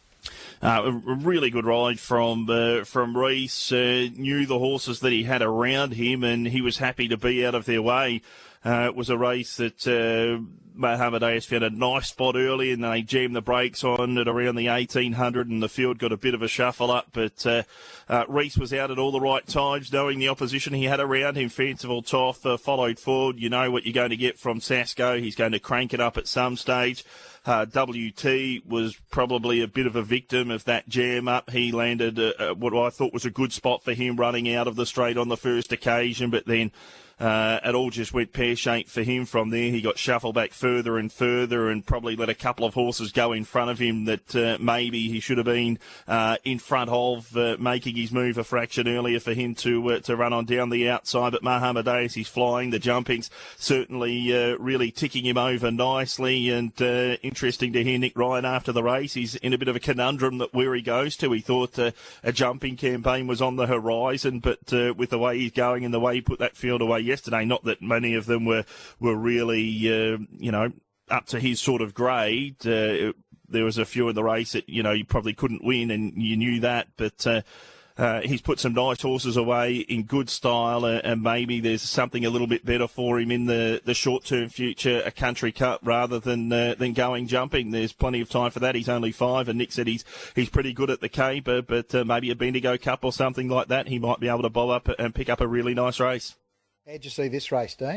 Uh, a really good ride from uh, from Reece. Uh, knew the horses that he had around him, and he was happy to be out of their way. Uh, it was a race that uh, Mohammedaeus found a nice spot early, and they jammed the brakes on at around the eighteen hundred, and the field got a bit of a shuffle up. But uh, uh, Reece was out at all the right times, knowing the opposition he had around him. Fanciful Toff uh, followed forward. You know what you're going to get from Sasko. He's going to crank it up at some stage. Uh, W T was probably a bit of a victim of that jam up. He landed uh, uh, what I thought was a good spot for him running out of the straight on the first occasion, but then Uh, it all just went pear-shaped for him from there. He got shuffled back further and further and probably let a couple of horses go in front of him that uh, maybe he should have been uh, in front of, uh, making his move a fraction earlier for him to uh, to run on down the outside. But Mohammedaeus, he's flying. The jumping's certainly uh, really ticking him over nicely, and uh, interesting to hear Nick Ryan after the race. He's in a bit of a conundrum that where he goes to. He thought uh, a jumping campaign was on the horizon, but uh, with the way he's going and the way he put that field away yesterday, not that many of them were were really uh, you know up to his sort of grade. Uh, there was a few in the race that you know you probably couldn't win, and you knew that. But uh, uh, he's put some nice horses away in good style, uh, and maybe there's something a little bit better for him in the, the short term future, a Country Cup rather than uh, than going jumping. There's plenty of time for that. He's only five, and Nick said he's he's pretty good at the caper, but uh, maybe a Bendigo Cup or something like that, he might be able to bob up and pick up a really nice race. How'd you see this race, Dean?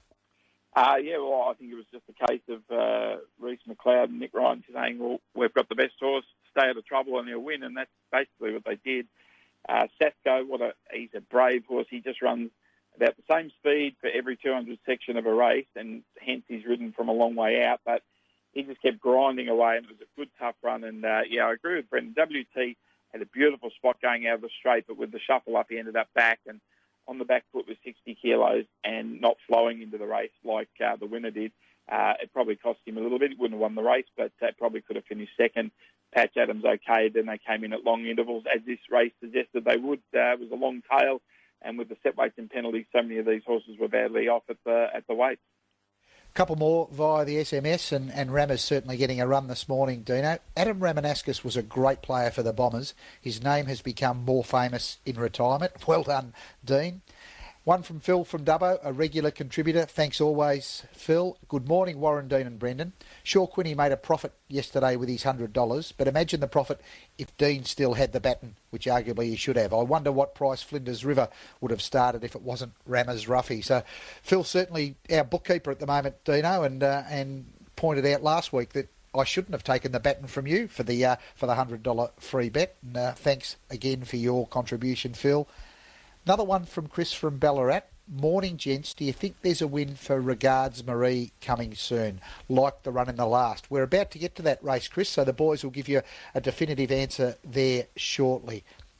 Uh, yeah, well, I think it was just a case of uh, Reece McLeod and Nick Ryan saying, well, we've got the best horse, stay out of trouble and he'll win, and that's basically what they did. Uh, Sathko, what a, he's a brave horse. He just runs about the same speed for every two hundred section of a race, and hence he's ridden from a long way out, but he just kept grinding away, and it was a good, tough run. And, uh, yeah, I agree with Brendan. W T had a beautiful spot going out of the straight, but with the shuffle up, he ended up back, and on the back foot with sixty kilos and not flowing into the race like uh, the winner did. Uh, it probably cost him a little bit. He wouldn't have won the race, but uh, probably could have finished second. Patch Adams okay. Then they came in at long intervals, as this race suggested they would. Uh, it was a long tail, and with the set weights and penalties, so many of these horses were badly off at the at the weight. Couple more via the S M S, and, and Rama's certainly getting a run this morning, Dino. Adam Ramanauskas was a great player for the Bombers. His name has become more famous in retirement. Well done, Dean. One from Phil from Dubbo, a regular contributor. Thanks always, Phil. Good morning, Warren, Dean and Brendan. Sure, Quinny made a profit yesterday with his one hundred dollars, but imagine the profit if Dean still had the baton, which arguably he should have. I wonder what price Flinders River would have started if it wasn't Rama's Ruffy. So Phil's certainly our bookkeeper at the moment, Dino, and uh, and pointed out last week that I shouldn't have taken the baton from you for the uh, for the one hundred dollars free bet. And, uh, thanks again for your contribution, Phil. Another one from Chris from Ballarat. Morning, gents. Do you think there's a win for Regards Marie coming soon, like the run in the last? We're about to get to that race, Chris, so the boys will give you a definitive answer there shortly.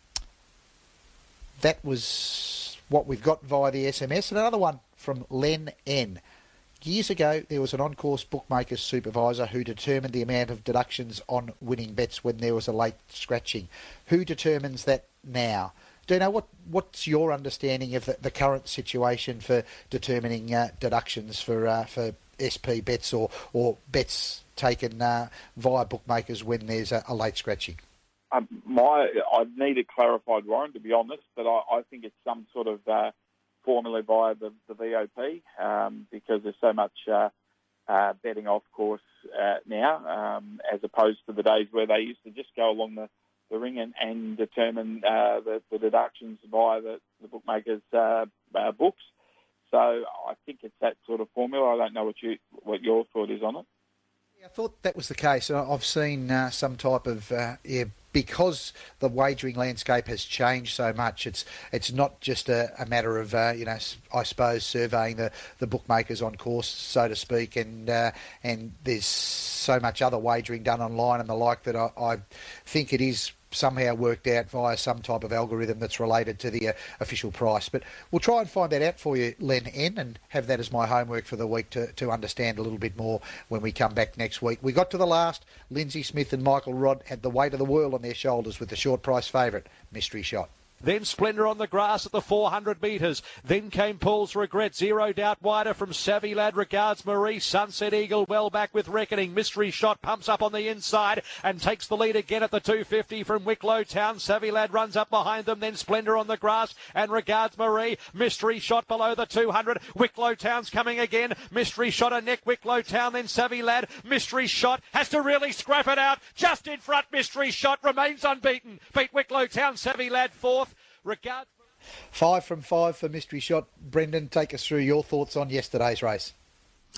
That was what we've got via the S M S. And another one from Len N. Years ago, there was an on-course bookmaker's supervisor who determined the amount of deductions on winning bets when there was a late scratching. Who determines that now? Dino, what, what's your understanding of the, the current situation for determining uh, deductions for uh, for S P bets or, or bets taken uh, via bookmakers when there's a, a late scratching? Um, my, I'd need it clarified, Warren, to be honest, but I, I think it's some sort of uh, formula via the, the V O P um, because there's so much uh, uh, betting off course uh, now um, as opposed to the days where they used to just go along the the ring and, and determine uh, the, the deductions via the, the bookmakers' uh, uh, books. So I think it's that sort of formula. I don't know what you what your thought is on it. Yeah, I thought that was the case. I've seen uh, some type of uh, yeah, because the wagering landscape has changed so much. It's it's not just a, a matter of uh, you know I suppose surveying the, the bookmakers on course, so to speak, and uh, and there's so much other wagering done online and the like that I, I think it is somehow worked out via some type of algorithm that's related to the uh, official price. But we'll try and find that out for you, Len N, and have that as my homework for the week to, to understand a little bit more when we come back next week. We got to the last. Lindsay Smith and Michael Rodd had the weight of the world on their shoulders with the short price favourite, Mystery Shot. Then Splendour on the grass at the four hundred metres. Then came Paul's Regret. Zero Doubt wider from Savvy Lad. Regards Marie. Sunset Eagle well back with Reckoning. Mystery Shot pumps up on the inside and takes the lead again at the two fifty from Wicklow Town. Savvy Lad runs up behind them. Then Splendour on the grass and Regards Marie. Mystery Shot below the two hundred. Wicklow Town's coming again. Mystery Shot a neck. Wicklow Town. Then Savvy Lad. Mystery Shot has to really scrap it out. Just in front. Mystery Shot remains unbeaten. Beat Wicklow Town. Savvy Lad fourth. Regards. Five from five for Mystery Shot. Brendan, take us through your thoughts on yesterday's race.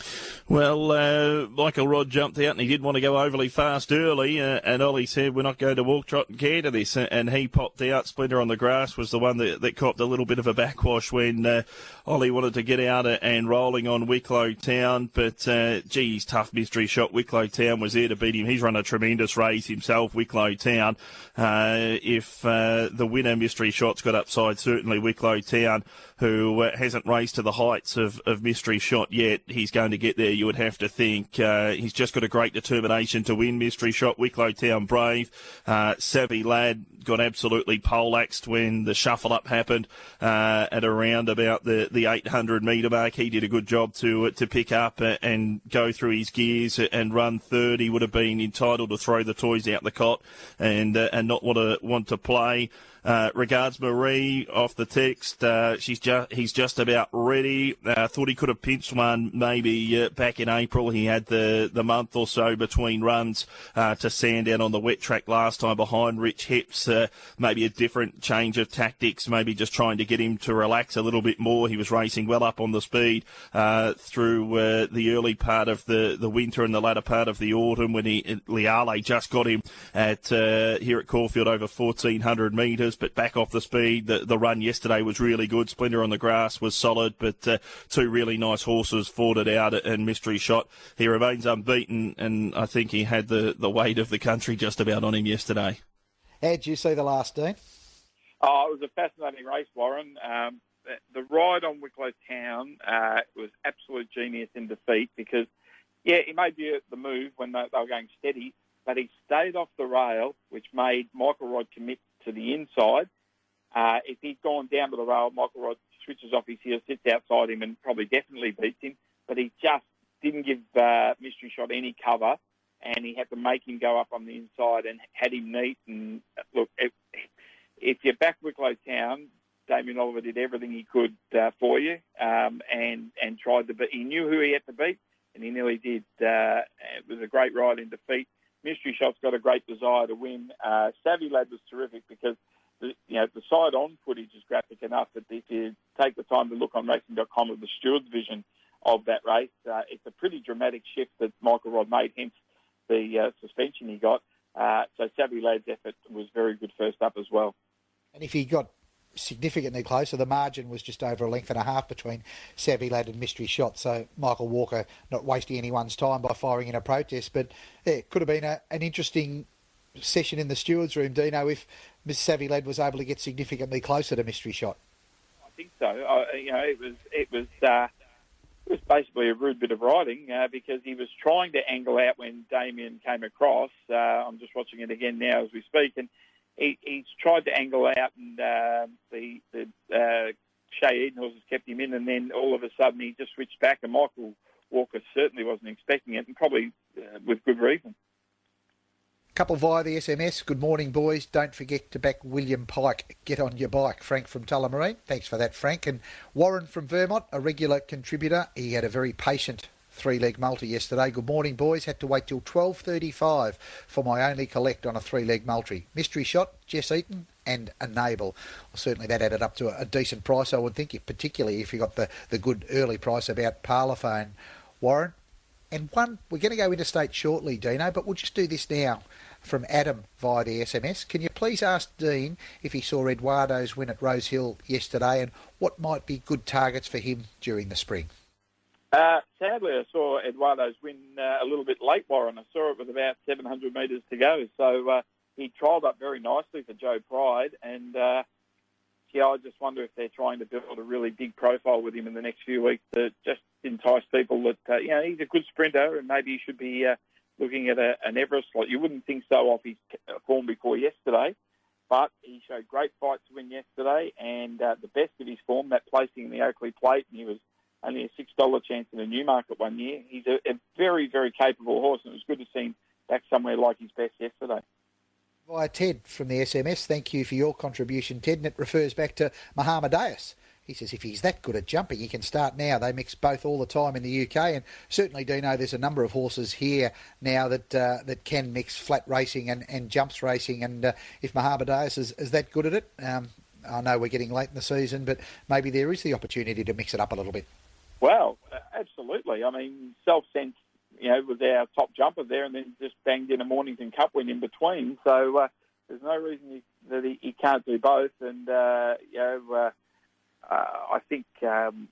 Well, uh, Michael Rod jumped out and he didn't want to go overly fast early, uh, and Ollie said, we're not going to walk, trot and care to this, and he popped out. Splinter on the Grass was the one that, that copped a little bit of a backwash when uh, Ollie wanted to get out and rolling on Wicklow Town, but uh, gee, he's tough mystery shot. Wicklow Town was there to beat him. He's run a tremendous race himself, Wicklow Town. Uh, if uh, the winner, Mystery Shot's got upside, certainly Wicklow Town, who uh, hasn't raced to the heights of, of Mystery Shot yet, he's going to get there, you would have to think. Uh, he's just got a great determination to win. Mystery Shot, Wicklow Town Brave, uh, Savvy Lad got absolutely poleaxed when the shuffle-up happened uh, at around about the, the eight hundred metre mark. He did a good job to uh, to pick up uh, and go through his gears and run third. He would have been entitled to throw the toys out the cot and uh, and not want to want to play. Uh, regards Marie off the text. Uh, she's just he's just about ready. I uh, thought he could have pinched one maybe uh, back in April. He had the, the month or so between runs uh, to Sandown on the wet track last time behind Rich Hips. Uh, maybe a different change of tactics. Maybe just trying to get him to relax a little bit more. He was racing well up on the speed uh, through uh, the early part of the, the winter and the latter part of the autumn when he Liale just got him at uh, here at Caulfield over fourteen hundred metres. But back off the speed. The, the run yesterday was really good. Splinter on the Grass was solid, but uh, two really nice horses fought it out, and Mystery Shot, he remains unbeaten, and I think he had the, the weight of the country just about on him yesterday. How did you see the last, Dean? Oh, it was a fascinating race, Warren. Um, the, the ride on Wicklow Town uh, was absolute genius in defeat because, yeah, he made the, the move when they, they were going steady, but he stayed off the rail, which made Michael Rod commit to the inside. Uh, if he'd gone down to the rail, Michael Rod switches off his heel, sits outside him and probably definitely beats him, but he just didn't give uh, Mystery Shot any cover, and he had to make him go up on the inside and had him neat. And look, if, if you back Wicklow Town, Damien Oliver did everything he could uh, for you um, and, and tried to beat. He knew who he had to beat, and he nearly did. Uh, it was a great ride in defeat. Mystery Shot's got a great desire to win. Uh, Savvy Lad was terrific because the, you know, the side-on footage is graphic enough, but if you take the time to look on racing dot com of the steward's vision of that race, uh, it's a pretty dramatic shift that Michael Rod made, hence the uh, suspension he got. Uh, so Savvy Lad's effort was very good first up as well. And if he got significantly closer, the margin was just over a length and a half between Savvy Lad and Mystery Shot, so Michael Walker not wasting anyone's time by firing in a protest, but yeah, it could have been a, an interesting session in the stewards room, Dino, if Miss Savvy Lad was able to get significantly closer to Mystery Shot. I think so. I, you know, it was it was uh, it was basically a rude bit of riding uh, because he was trying to angle out when Damien came across. Uh, I'm just watching it again now as we speak, and He, he's tried to angle out, and uh, the, the uh, Shea Eden horses kept him in, and then all of a sudden he just switched back, and Michael Walker certainly wasn't expecting it, and probably uh, with good reason. Couple via the S M S. Good morning, boys. Don't forget to back William Pike. Get on your bike. Frank from Tullamarine. Thanks for that, Frank. And Warren from Vermont, a regular contributor. He had a very patient three-leg multi yesterday. Good morning, boys. Had to wait till twelve thirty-five for my only collect on a three-leg multi. Mystery Shot, Jess Eaton and Enable. Well, certainly that added up to a, a decent price, I would think, if, particularly if you got the, the good early price about Parlophone, Warren. And one, we're going to go interstate shortly, Dino, but we'll just do this now from Adam via the S M S. Can you please ask Dean if he saw Eduardo's win at Rose Hill yesterday and what might be good targets for him during the spring? Uh, sadly, I saw Eduardo's win uh, a little bit late, Warren. I saw it with about seven hundred metres to go. So uh, he trialled up very nicely for Joe Pride. And, uh, yeah, I just wonder if they're trying to build a really big profile with him in the next few weeks to just entice people that, uh, you know, he's a good sprinter and maybe he should be uh, looking at a, an Everest slot. You wouldn't think so off his form before yesterday, but he showed great fight to win yesterday and uh, the best of his form, that placing in the Oakley Plate, and he was only a six dollar chance in the Newmarket one year. He's a, a very, very capable horse, and it was good to see him back somewhere like his best yesterday. Via Ted from the S M S, thank you for your contribution, Ted, and it refers back to Mohammedaeus. He says if he's that good at jumping, he can start now. They mix both all the time in the U K, and certainly, Dino, there's a number of horses here now that uh, that can mix flat racing and, and jumps racing, and uh, if Mohammedaeus is, is that good at it, um, I know we're getting late in the season, but maybe there is the opportunity to mix it up a little bit. Well, uh, absolutely. I mean, Self-Sense, you know, was our top jumper there, and then just banged in a Mornington Cup win in between. So uh, there's no reason he, that he, he can't do both. And uh, you know, uh, uh, I think um,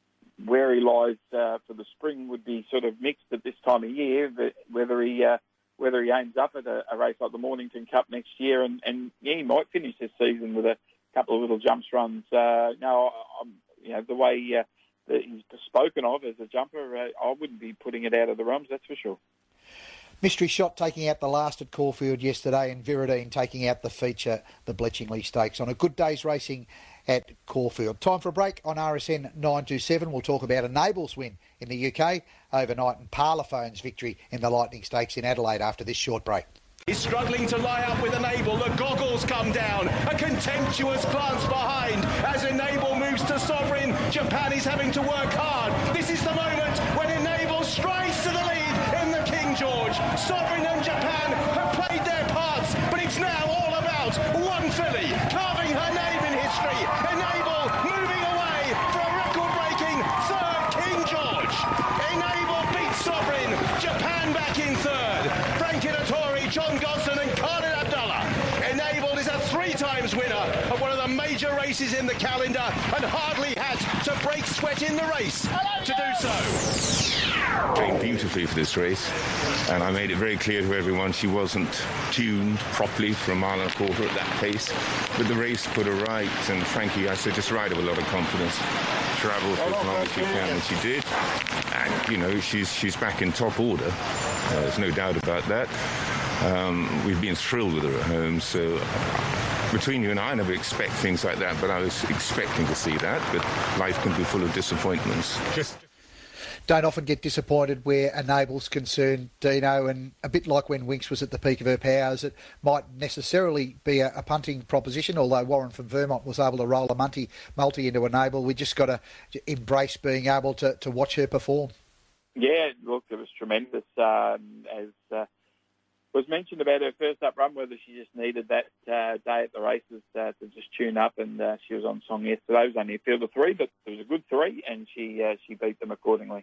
where he lies uh, for the spring would be sort of mixed at this time of year. But whether he uh, whether he aims up at a, a race like the Mornington Cup next year, and, and yeah, he might finish this season with a couple of little jumps runs. Uh, no, I'm, you know, the way uh, that he's spoken of as a jumper, uh, I wouldn't be putting it out of the realms, that's for sure. Mystery Shot taking out the last at Caulfield yesterday, and Viridine taking out the feature, the Bletchingley Stakes, on a good day's racing at Caulfield. Time for a break on R S N nine twenty-seven. We'll talk about Enable's win in the U K overnight and Parlophone's victory in the Lightning Stakes in Adelaide after this short break. He's struggling to lie up with Enable. The goggles come down. A contemptuous glance behind as Enable moves to Sovereign. Japan is having to work hard. This is the moment when Enable strides to the lead in the King George. Sovereign and Japan have played their parts, but it's now all about one filly carving her name in history. Enable moving away for a record-breaking third King George. Enable beats Sovereign. Japan back in third. Frank Inatori, John Gosden and Khalid Abdullah. Enabled is a three times winner of one of the major races in the calendar and hardly had to break sweat in the race to do so. Trained beautifully for this race, and I made it very clear to everyone she wasn't tuned properly for a mile and a quarter at that pace, but the race put her right, and Frankie, I said, just ride with a lot of confidence, travel for as long as you can, and she did, and you know, she's she's back in top order, uh, there's no doubt about that. Um, we've been thrilled with her at home, so uh, between you and I, I never expect things like that, but I was expecting to see that, but life can be full of disappointments. Just Don't often get disappointed where Enable's concerned, Dino, and a bit like when Winx was at the peak of her powers, it might necessarily be a, a punting proposition, although Warren from Vermont was able to roll a multi, multi into Enable. We just got to embrace being able to, to watch her perform. Yeah, look, it was tremendous. Um, as uh, was mentioned about her first up run, whether she just needed that uh, day at the races uh, to just tune up, and uh, she was on song yesterday. It was only a field of three, but it was a good three, and she uh, she beat them accordingly.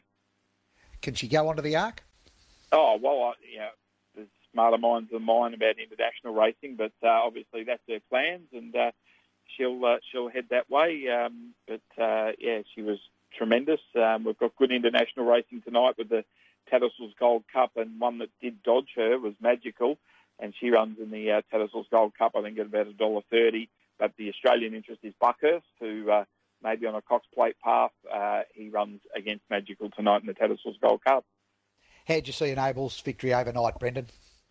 Can she go onto the arc? Oh, well, I, you know, there's smarter minds than mine about international racing, but uh, obviously that's her plans, and uh, she'll uh, she'll head that way. Um, but, uh, yeah, she was tremendous. Um, we've got good international racing tonight with the Tattersalls Gold Cup, and one that did dodge her was Magical, and she runs in the uh, Tattersalls Gold Cup, I think, at about one dollar thirty. But the Australian interest is Buckhurst, who uh, maybe on a Cox Plate path, uh, he runs against Magical tonight in the Tattersalls Gold Cup. How'd you see Enable's victory overnight, Brendan?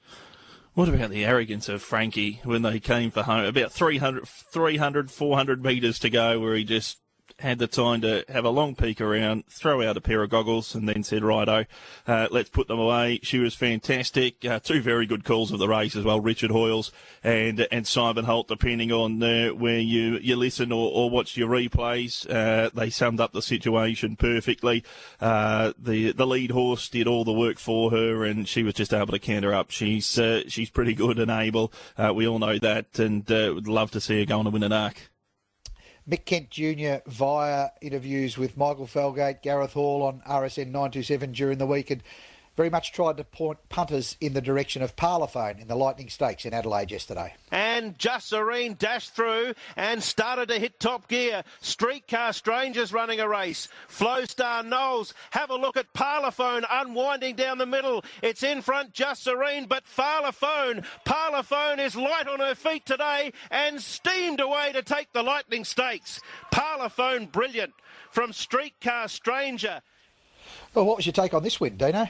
What about the arrogance of Frankie when they came for home? About three hundred, three hundred, four hundred metres to go, where he just had the time to have a long peek around, throw out a pair of goggles, and then said, righto, uh, let's put them away. She was fantastic. Uh, two very good calls of the race as well, Richard Hoyles and and Simon Holt, depending on uh, where you, you listen or, or watch your replays. Uh, they summed up the situation perfectly. Uh, the the lead horse did all the work for her, and she was just able to canter up. She's uh, she's pretty good and able. Uh, we all know that, and uh, would love to see her go on to win an arc. Mick Kent Junior via interviews with Michael Felgate, Gareth Hall on R S N nine twenty-seven during the week, and very much tried to point punters in the direction of Parlophone in the Lightning Stakes in Adelaide yesterday. And Just Serene dashed through and started to hit top gear. Streetcar Strangers running a race. Flowstar Knowles, have a look at Parlophone unwinding down the middle. It's in front, Just Serene, but Parlophone. Parlophone is light on her feet today and steamed away to take the Lightning Stakes. Parlophone brilliant from Streetcar Stranger. Well, what was your take on this win, Dino?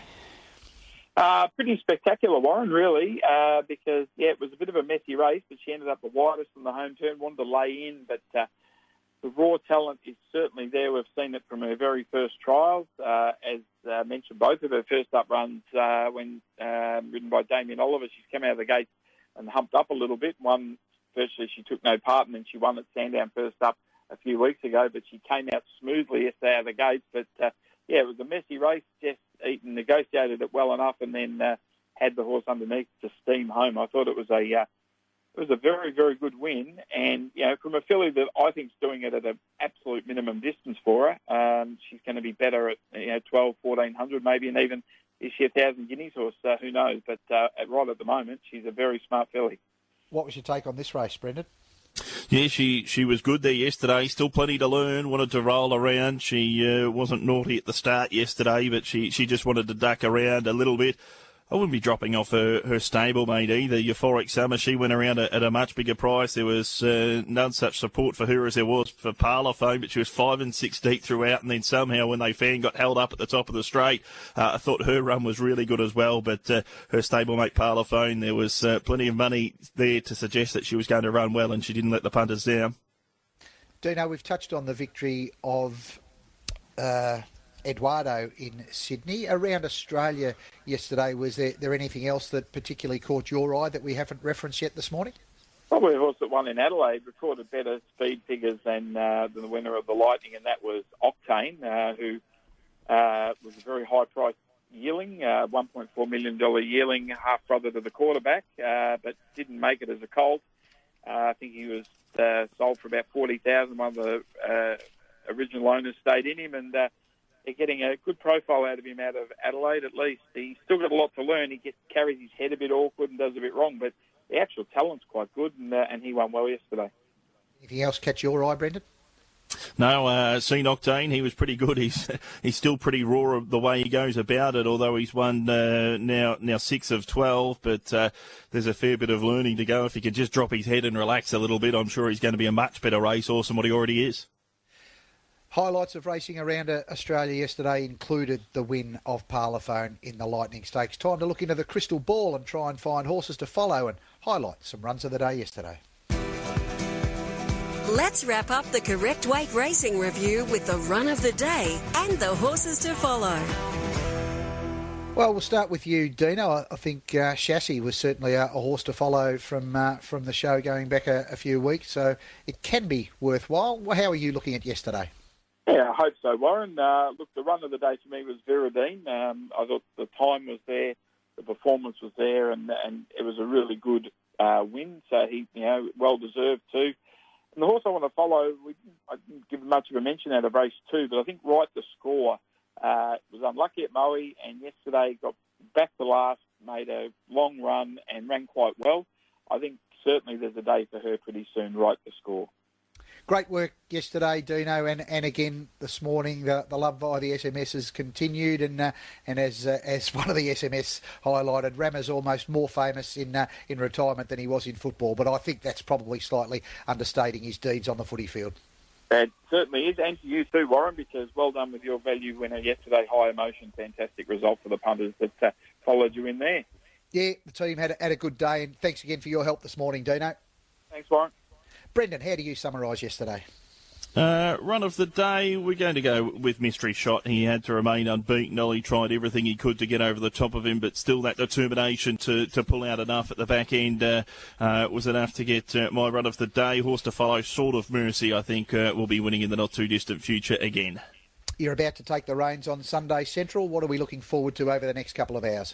Uh, pretty spectacular, Warren, really, uh, because, yeah, it was a bit of a messy race, but she ended up the widest on the home turn, wanted to lay in, but uh, the raw talent is certainly there. We've seen it from her very first trials. Uh, as uh, mentioned, both of her first up runs uh, when uh, ridden by Damien Oliver, she's come out of the gate and humped up a little bit. One, virtually she took no part, and then she won at Sandown first up a few weeks ago, but she came out smoothly yesterday out of the gate. But, uh, yeah, it was a messy race. Jess Eaton negotiated it well enough and then uh, had the horse underneath to steam home. I thought it was a uh, it was a very, very good win. And, you know, from a filly that I think is doing it at an absolute minimum distance for her, um, she's going to be better at, you know, twelve, fourteen hundred maybe, and even is she a thousand guineas horse? Uh, who knows? But uh, right at the moment, she's a very smart filly. What was your take on this race, Brendan? Yeah, she, she was good there yesterday. Still plenty to learn. Wanted to roll around. She uh, wasn't naughty at the start yesterday, but she, she just wanted to duck around a little bit. I wouldn't be dropping off her, her stablemate either. Euphoric Summer, she went around at, at a much bigger price. There was uh, none such support for her as there was for Parlophone, but she was five and six deep throughout, and then somehow when they fan got held up at the top of the straight, uh, I thought her run was really good as well. But uh, her stablemate Parlophone, there was uh, plenty of money there to suggest that she was going to run well, and she didn't let the punters down. Dino, we've touched on the victory of Uh, Eduardo in Sydney. Around Australia yesterday, was there, there anything else that particularly caught your eye that we haven't referenced yet this morning? Probably a horse that won in Adelaide recorded better speed figures than, uh, than the winner of the Lightning, and that was Octane, uh, who uh, was a very high-priced yearling, uh, one point four million dollars yearling, half-brother to the quarterback, uh, but didn't make it as a colt. Uh, I think he was uh, sold for about forty thousand dollars. One of the uh, original owners stayed in him, and uh, they're getting a good profile out of him out of Adelaide at least. He's still got a lot to learn. He gets, carries his head a bit awkward and does a bit wrong, but the actual talent's quite good, and, uh, and he won well yesterday. Anything else catch your eye, Brendan? No, uh, seen Octane, he was pretty good. He's he's still pretty raw of the way he goes about it, although he's won uh, now now six of twelve, but uh, there's a fair bit of learning to go. If he can just drop his head and relax a little bit, I'm sure he's going to be a much better racehorse than what he already is. Highlights of racing around Australia yesterday included the win of Parlophone in the Lightning Stakes. Time to look into the crystal ball and try and find horses to follow and highlight some runs of the day yesterday. Let's wrap up the Correct Weight Racing Review with the run of the day and the horses to follow. Well, we'll start with you, Dino. I, I think uh, Chassis was certainly a, a horse to follow from uh, from the show going back a, a few weeks, so it can be worthwhile. Well, how are you looking at yesterday? Yeah, I hope so, Warren. Uh, look, the run of the day for me was Viridine. Um, I thought the time was there, the performance was there, and and it was a really good uh, win. So he, you know, well deserved too. And the horse I want to follow, we didn't, I didn't give much of a mention out of race two, but I think Right to Score uh, was unlucky at Moe, and yesterday got back to last, made a long run, and ran quite well. I think certainly there's a day for her pretty soon. Right to Score. Great work yesterday, Dino, and, and again this morning. The, the love via the S M S has continued, and uh, and as uh, as one of the S M S highlighted, Rammer's almost more famous in uh, in retirement than he was in football. But I think that's probably slightly understating his deeds on the footy field. It certainly is, and to you too, Warren, because well done with your value winner yesterday. High emotion, fantastic result for the punters that uh, followed you in there. Yeah, the team had a, had a good day, and thanks again for your help this morning, Dino. Thanks, Warren. Brendan, how do you summarise yesterday? Uh, run of the day, we're going to go with Mystery Shot. He had to remain unbeaten. Ollie tried everything he could to get over the top of him, but still that determination to, to pull out enough at the back end uh, uh, was enough to get uh, my run of the day. Horse to follow, Sword of Mercy, I think uh, will be winning in the not-too-distant future again. You're about to take the reins on Sunday Central. What are we looking forward to over the next couple of hours?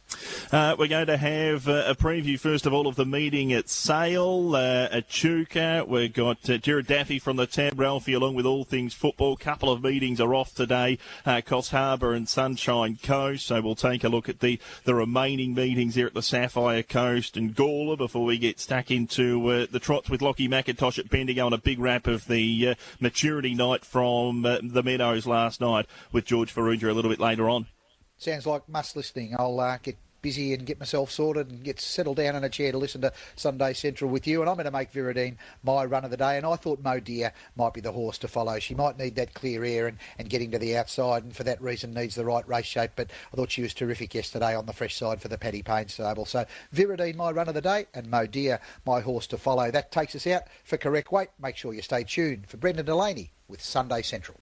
Uh, we're going to have uh, a preview, first of all, of the meeting at Sale, uh, at Chuka. We've got uh, Jared Daffy from the Tab, Ralphie, along with all things football. Couple of meetings are off today, uh, Coffs Harbour and Sunshine Coast. So we'll take a look at the, the remaining meetings here at the Sapphire Coast and Gawler before we get stuck into uh, the trots with Lockie McIntosh at Bendigo on a big wrap of the uh, maturity night from uh, the Meadows last night with George Farrugia a little bit later on. Sounds like must listening. I'll uh, get busy and get myself sorted and get settled down in a chair to listen to Sunday Central with you. And I'm going to make Viridine my run of the day. And I thought Mo Deer might be the horse to follow. She might need that clear air and, and getting to the outside, and for that reason needs the right race shape. But I thought she was terrific yesterday on the fresh side for the Paddy Payne stable. So Viridine my run of the day, and Mo Deer my horse to follow. That takes us out for Correct Weight. Make sure you stay tuned for Brendan Delaney with Sunday Central.